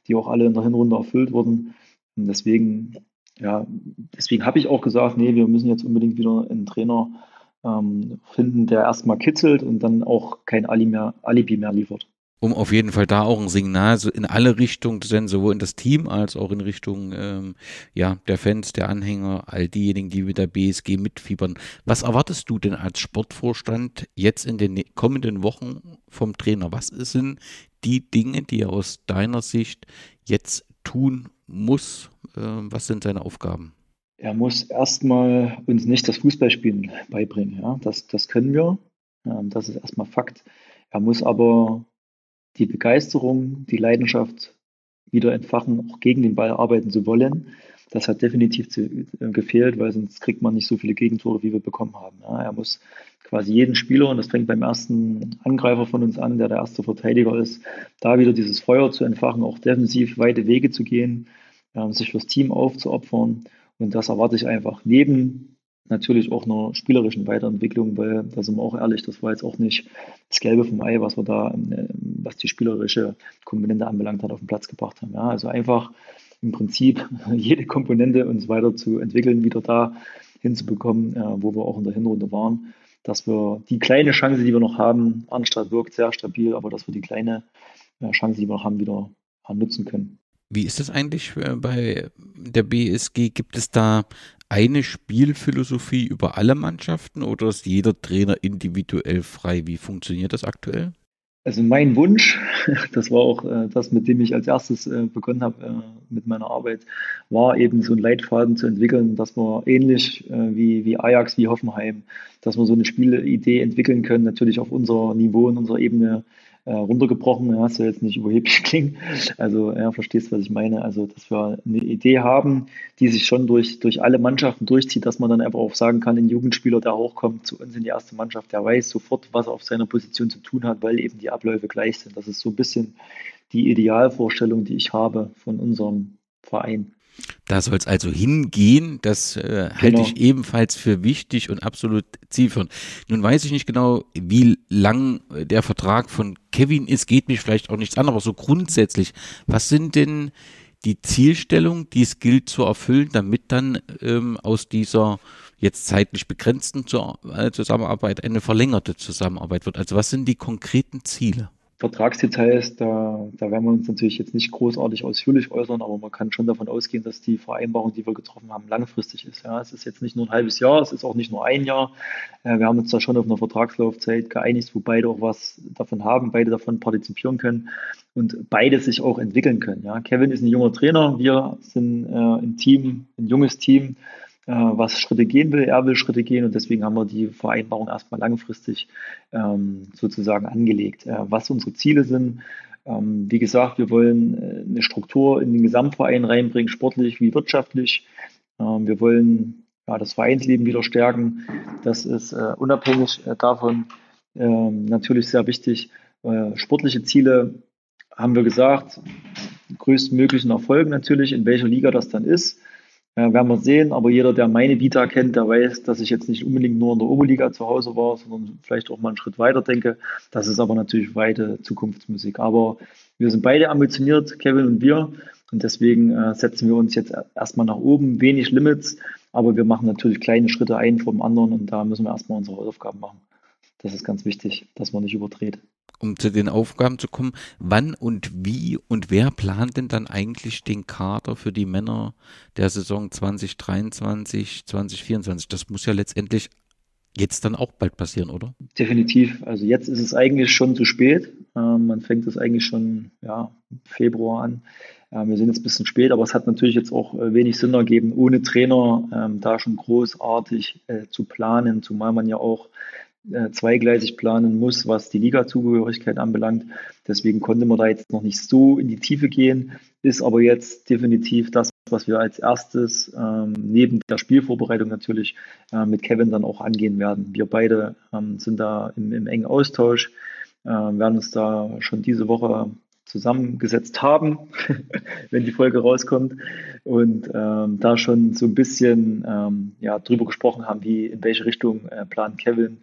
F: die auch alle in der Hinrunde erfüllt wurden. Und deswegen, ja, deswegen habe ich auch gesagt, nee, wir müssen jetzt unbedingt wieder einen Trainer ähm, finden, der erstmal kitzelt und dann auch kein Ali mehr, Alibi mehr liefert.
D: Um auf jeden Fall da auch ein Signal so in alle Richtungen zu senden, sowohl in das Team als auch in Richtung ähm, ja, der Fans, der Anhänger, all diejenigen, die mit der B S G mitfiebern. Was erwartest du denn als Sportvorstand jetzt in den kommenden Wochen vom Trainer? Was sind die Dinge, die er aus deiner Sicht jetzt tun muss? Äh, was sind seine Aufgaben?
F: Er muss erstmal uns nicht das Fußballspielen beibringen. Ja? Das, das können wir. Ähm, das ist erstmal Fakt. Er muss aber die Begeisterung, die Leidenschaft wieder entfachen, auch gegen den Ball arbeiten zu wollen. Das hat definitiv zu, äh, gefehlt, weil sonst kriegt man nicht so viele Gegentore, wie wir bekommen haben. Ja, er muss quasi jeden Spieler, und das fängt beim ersten Angreifer von uns an, der der erste Verteidiger ist, da wieder dieses Feuer zu entfachen, auch defensiv weite Wege zu gehen, äh, sich fürs Team aufzuopfern. Und das erwarte ich einfach neben natürlich auch einer spielerischen Weiterentwicklung, weil, da sind wir auch ehrlich, das war jetzt auch nicht das Gelbe vom Ei, was wir da, äh, was die spielerische Komponente anbelangt hat, auf den Platz gebracht haben. Ja, also einfach im Prinzip jede Komponente uns weiter zu entwickeln, wieder da hinzubekommen, äh, wo wir auch in der Hinrunde waren, dass wir die kleine Chance, die wir noch haben, Arnstadt wirkt sehr stabil, aber dass wir die kleine äh, Chance, die wir noch haben, wieder äh, nutzen können.
D: Wie ist das eigentlich äh, bei der B S G? Gibt es da eine Spielphilosophie über alle Mannschaften oder ist jeder Trainer individuell frei? Wie funktioniert das aktuell?
F: Also mein Wunsch, das war auch äh, das, mit dem ich als erstes äh, begonnen habe äh, mit meiner Arbeit, war eben so einen Leitfaden zu entwickeln, dass wir ähnlich äh, wie, wie Ajax, wie Hoffenheim, dass wir so eine Spielidee entwickeln können, natürlich auf unser Niveau, in unserer Ebene äh, runtergebrochen. Ja, das soll jetzt nicht überheblich klingen. Also ja, verstehst, was ich meine. Also, dass wir eine Idee haben, die sich schon durch, durch alle Mannschaften durchzieht, dass man dann einfach auch sagen kann, ein Jugendspieler, der hochkommt zu uns in die erste Mannschaft, der weiß sofort, was er auf seiner Position zu tun hat, weil eben die Abläufe gleich sind. Das ist so ein bisschen die Idealvorstellung, die ich habe von unserem Verein.
D: Da soll es also hingehen, das äh,
F: Genau.
D: halte ich ebenfalls für wichtig und absolut zielführend. Nun weiß ich nicht genau, wie lang der Vertrag von Kevin ist, geht mich vielleicht auch nichts an, aber so grundsätzlich, was sind denn die Zielstellungen, die es gilt zu erfüllen, damit dann ähm, aus dieser jetzt zeitlich begrenzten Zusammenarbeit eine verlängerte Zusammenarbeit wird? Also was sind die konkreten Ziele?
F: Vertragsdetails, da, da werden wir uns natürlich jetzt nicht großartig ausführlich äußern, aber man kann schon davon ausgehen, dass die Vereinbarung, die wir getroffen haben, langfristig ist. Ja, es ist jetzt nicht nur ein halbes Jahr, es ist auch nicht nur ein Jahr. Äh, wir haben uns da schon auf eine Vertragslaufzeit geeinigt, wo beide auch was davon haben, beide davon partizipieren können und beide sich auch entwickeln können. Ja, Kevin ist ein junger Trainer, wir sind äh, ein Team, ein junges Team, was Schritte gehen will, er will Schritte gehen und deswegen haben wir die Vereinbarung erstmal langfristig ähm, sozusagen angelegt. Äh, was unsere Ziele sind, ähm, wie gesagt, wir wollen äh, eine Struktur in den Gesamtverein reinbringen, sportlich wie wirtschaftlich. Ähm, wir wollen ja, das Vereinsleben wieder stärken. Das ist äh, unabhängig äh, davon äh, natürlich sehr wichtig. Äh, sportliche Ziele haben wir gesagt, größtmöglichen Erfolg natürlich, in welcher Liga das dann ist. Ja, werden wir sehen, aber jeder, der meine Vita kennt, der weiß, dass ich jetzt nicht unbedingt nur in der Oberliga zu Hause war, sondern vielleicht auch mal einen Schritt weiter denke. Das ist aber natürlich weite Zukunftsmusik. Aber wir sind beide ambitioniert, Kevin und wir, und deswegen äh, setzen wir uns jetzt erstmal nach oben, wenig Limits, aber wir machen natürlich kleine Schritte ein vom anderen und da müssen wir erstmal unsere Hausaufgaben machen. Das ist ganz wichtig, dass man nicht überdreht.
D: Um zu den Aufgaben zu kommen, wann und wie und wer plant denn dann eigentlich den Kader für die Männer der Saison zwanzig dreiundzwanzig, zwanzig vierundzwanzig? Das muss ja letztendlich jetzt dann auch bald passieren, oder?
F: Definitiv. Also jetzt ist es eigentlich schon zu spät. Ähm, man fängt es eigentlich schon ja, im Februar an. Ähm, wir sind jetzt ein bisschen spät, aber es hat natürlich jetzt auch äh, wenig Sinn ergeben, ohne Trainer ähm, da schon großartig äh, zu planen, zumal man ja auch zweigleisig planen muss, was die Liga-Zugehörigkeit anbelangt. Deswegen konnte man da jetzt noch nicht so in die Tiefe gehen, ist aber jetzt definitiv das, was wir als erstes ähm, neben der Spielvorbereitung natürlich äh, mit Kevin dann auch angehen werden. Wir beide ähm, sind da im, im engen Austausch, äh, werden uns da schon diese Woche zusammengesetzt haben, wenn die Folge rauskommt und ähm, da schon so ein bisschen ähm, ja, drüber gesprochen haben, wie in welche Richtung äh, plant Kevin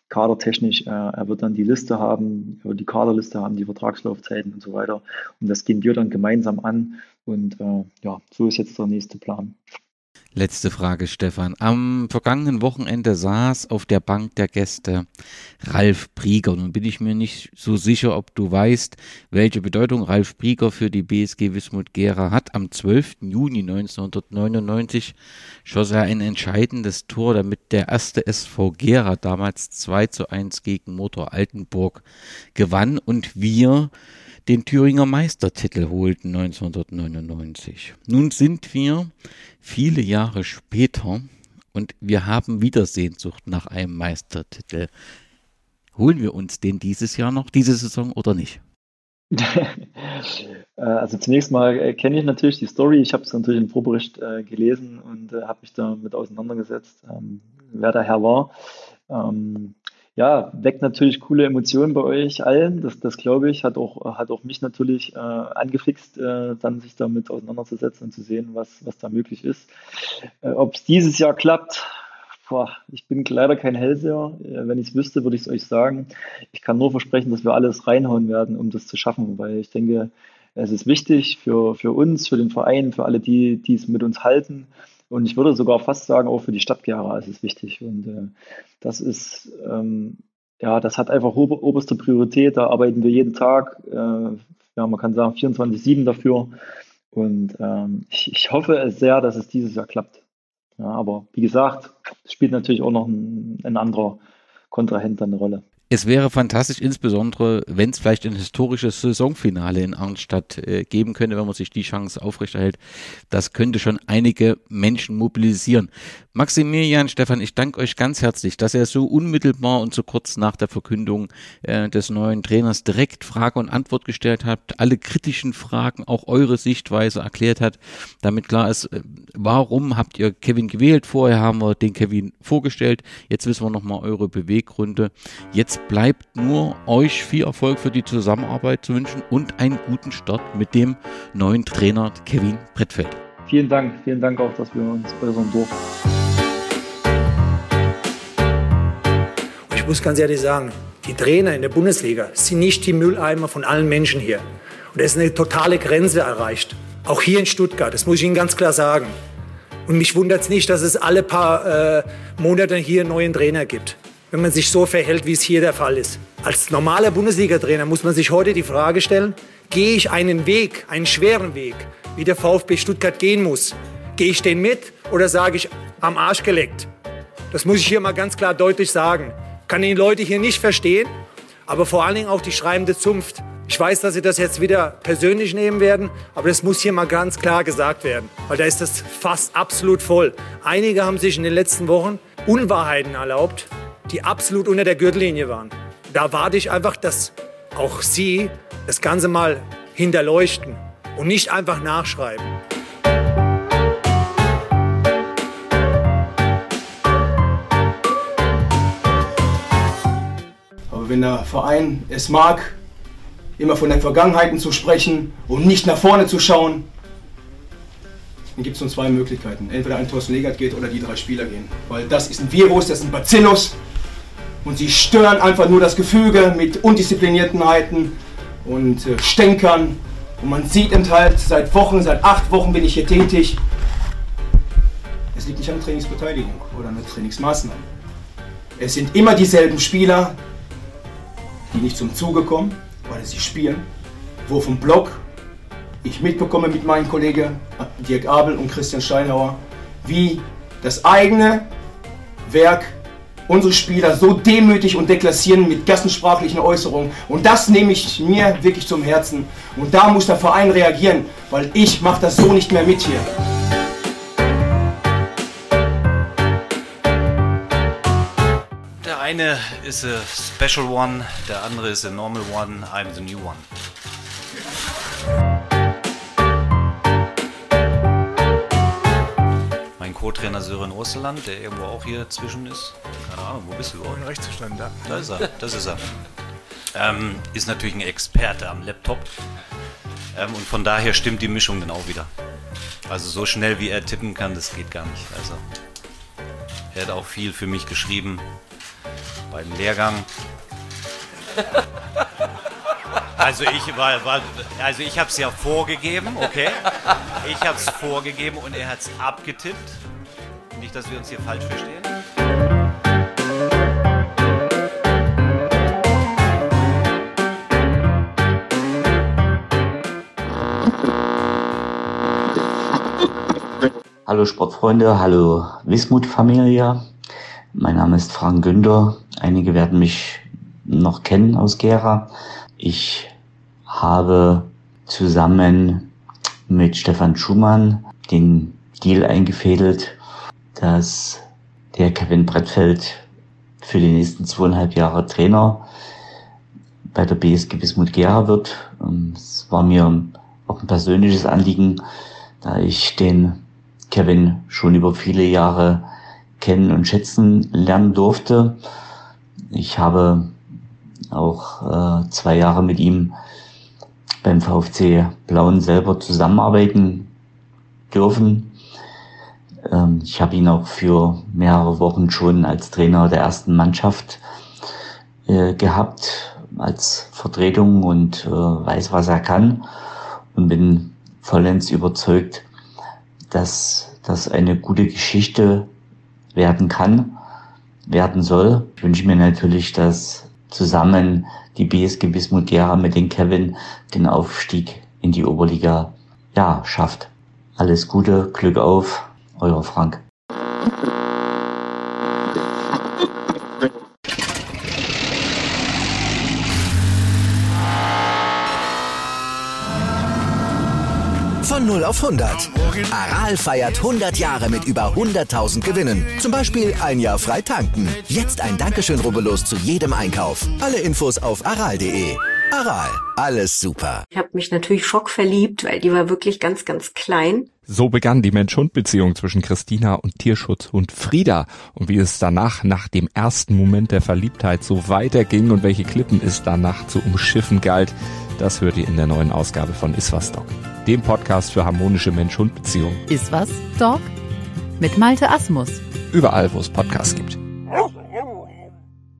F: kadertechnisch, äh, er wird dann die Liste haben, er wird die Kaderliste haben, die Vertragslaufzeiten und so weiter. Und das gehen wir dann gemeinsam an. Und äh, ja, so ist jetzt der nächste Plan.
D: Letzte Frage, Stefan. Am vergangenen Wochenende saß auf der Bank der Gäste Ralf Brieger. Nun bin ich mir nicht so sicher, ob du weißt, welche Bedeutung Ralf Brieger für die B S G Wismut Gera hat. Am zwölften Juni neunzehnhundertneunundneunzig schoss er ein entscheidendes Tor, damit der erste S V Gera damals zwei zu eins gegen Motor Altenburg gewann und wir den Thüringer Meistertitel holten neunzehnhundertneunundneunzig. Nun sind wir viele Jahre später und wir haben wieder Sehnsucht nach einem Meistertitel. Holen wir uns den dieses Jahr noch, diese Saison oder nicht?
F: Also zunächst mal äh, kenne ich natürlich die Story. Ich habe es natürlich im Vorbericht äh, gelesen und äh, habe mich damit auseinandergesetzt, ähm, wer der Herr war. Ähm, Ja, weckt natürlich coole Emotionen bei euch allen. Das, das glaube ich, hat auch, hat auch mich natürlich äh, angefixt, äh, dann sich damit auseinanderzusetzen und zu sehen, was, was da möglich ist. Äh, ob es dieses Jahr klappt, boah, ich bin leider kein Hellseher. Äh, wenn ich es wüsste, würde ich es euch sagen. Ich kann nur versprechen, dass wir alles reinhauen werden, um das zu schaffen, weil ich denke, es ist wichtig für, für uns, für den Verein, für alle, die, die es mit uns halten. Und ich würde sogar fast sagen, auch für die Stadt Gera ist es wichtig. Und äh, das ist, ähm, ja, das hat einfach ober, oberste Priorität. Da arbeiten wir jeden Tag, äh, ja, man kann sagen vierundzwanzig sieben dafür. Und ähm, ich, ich hoffe sehr, dass es dieses Jahr klappt. Ja, aber wie gesagt, es spielt natürlich auch noch ein, ein anderer Kontrahent eine Rolle.
D: Es wäre fantastisch, insbesondere wenn es vielleicht ein historisches Saisonfinale in Arnstadt äh, geben könnte, wenn man sich die Chance aufrechterhält. Das könnte schon einige Menschen mobilisieren. Maximilian, Stefan, ich danke euch ganz herzlich, dass ihr so unmittelbar und so kurz nach der Verkündung äh, des neuen Trainers direkt Frage und Antwort gestellt habt, alle kritischen Fragen, auch eure Sichtweise erklärt hat, damit klar ist, äh, warum habt ihr Kevin gewählt? Vorher haben wir den Kevin vorgestellt, jetzt wissen wir nochmal eure Beweggründe. Jetzt bleibt nur euch viel Erfolg für die Zusammenarbeit zu wünschen und einen guten Start mit dem neuen Trainer Kevin Brettfeld.
F: Vielen Dank, vielen Dank auch, dass wir uns äußern durften.
H: Ich muss ganz ehrlich sagen, die Trainer in der Bundesliga sind nicht die Mülleimer von allen Menschen hier. Und da ist eine totale Grenze erreicht. Auch hier in Stuttgart, das muss ich Ihnen ganz klar sagen. Und mich wundert es nicht, dass es alle paar äh, Monate hier einen neuen Trainer gibt, wenn man sich so verhält, wie es hier der Fall ist. Als normaler Bundesliga-Trainer muss man sich heute die Frage stellen, gehe ich einen Weg, einen schweren Weg, wie der VfB Stuttgart gehen muss? Gehe ich den mit oder sage ich, am Arsch geleckt? Das muss ich hier mal ganz klar deutlich sagen. Kann die Leute hier nicht verstehen, aber vor allen Dingen auch die schreibende Zunft. Ich weiß, dass Sie das jetzt wieder persönlich nehmen werden, aber das muss hier mal ganz klar gesagt werden, weil da ist das Fass absolut voll. Einige haben sich in den letzten Wochen Unwahrheiten erlaubt, die absolut unter der Gürtellinie waren. Da warte ich einfach, dass auch Sie das Ganze mal hinterleuchten und nicht einfach nachschreiben.
I: Aber wenn der Verein es mag, immer von den Vergangenheiten zu sprechen und nicht nach vorne zu schauen, dann gibt es nur zwei Möglichkeiten. Entweder ein Thorsten Legert geht oder die drei Spieler gehen. Weil das ist ein Virus, das ist ein Bacillus und sie stören einfach nur das Gefüge mit Undiszipliniertheiten und äh, Stänkern. Und man sieht eben halt, seit Wochen, seit acht Wochen bin ich hier tätig. Es liegt nicht an Trainingsbeteiligung oder an Trainingsmaßnahmen. Es sind immer dieselben Spieler, die nicht zum Zuge kommen, weil sie spielen. Wo vom Block ich mitbekomme mit meinen Kollegen Dirk Abel und Christian Steinhauer, wie das eigene Werk unsere Spieler so demütig und deklassieren mit gassensprachlichen Äußerungen. Und das nehme ich mir wirklich zum Herzen. Und da muss der Verein reagieren, weil ich mache das so nicht mehr mit hier.
J: Der eine ist a special one, der andere ist a normal one, I'm the new one. Mein Co-Trainer Sören Osterland, der irgendwo auch hier zwischen ist, keine Ahnung, wo bist du überhaupt?
K: Rechts stand da.
J: Da ist er, das ist er. Ähm, ist natürlich ein Experte am Laptop ähm, und von daher stimmt die Mischung dann auch wieder. Also so schnell wie er tippen kann, das geht gar nicht. Also er hat auch viel für mich geschrieben beim Lehrgang. Also ich war, war also ich habe es ja vorgegeben, okay? Ich habe es vorgegeben und er hat es abgetippt. Nicht, dass wir uns hier falsch verstehen.
K: Hallo Sportfreunde, hallo Wismut-Familie. Mein Name ist Frank Günther. Einige werden mich noch kennen aus Gera. Ich habe zusammen mit Stefan Schumann den Deal eingefädelt, dass der Kevin Brettfeld für die nächsten zweieinhalb Jahre Trainer bei der B S G Wismut Gera wird. Es war mir auch ein persönliches Anliegen, da ich den Kevin schon über viele Jahre kennen und schätzen lernen durfte. Ich habe auch äh, zwei Jahre mit ihm beim VfC Blauen selber zusammenarbeiten dürfen. Ähm, ich habe ihn auch für mehrere Wochen schon als Trainer der ersten Mannschaft äh, gehabt, als Vertretung und äh, weiß, was er kann und bin vollends überzeugt, dass das eine gute Geschichte werden kann, werden soll. Ich wünsche mir natürlich, dass zusammen die B S G Wismut Gera mit den Kevin den Aufstieg in die Oberliga ja schafft. Alles Gute, Glück auf, euer Frank.
A: Von null auf hundert. Aral feiert hundert Jahre mit über hunderttausend Gewinnen. Zum Beispiel ein Jahr frei tanken. Jetzt ein Dankeschön, rubbellos zu jedem Einkauf. Alle Infos auf aral punkt de. Aral, alles super.
L: Ich habe mich natürlich schockverliebt, weil die war wirklich ganz, ganz klein.
M: So begann die Mensch-Hund-Beziehung zwischen Christina und Tierschutzhund Frieda. Und wie es danach, nach dem ersten Moment der Verliebtheit, so weiterging und welche Klippen es danach zu umschiffen galt, das hört ihr in der neuen Ausgabe von Iswas Dog, dem Podcast für harmonische Mensch-Hund-Beziehungen.
N: Iswas Dog mit Malte Asmus.
M: Überall, wo es Podcasts gibt.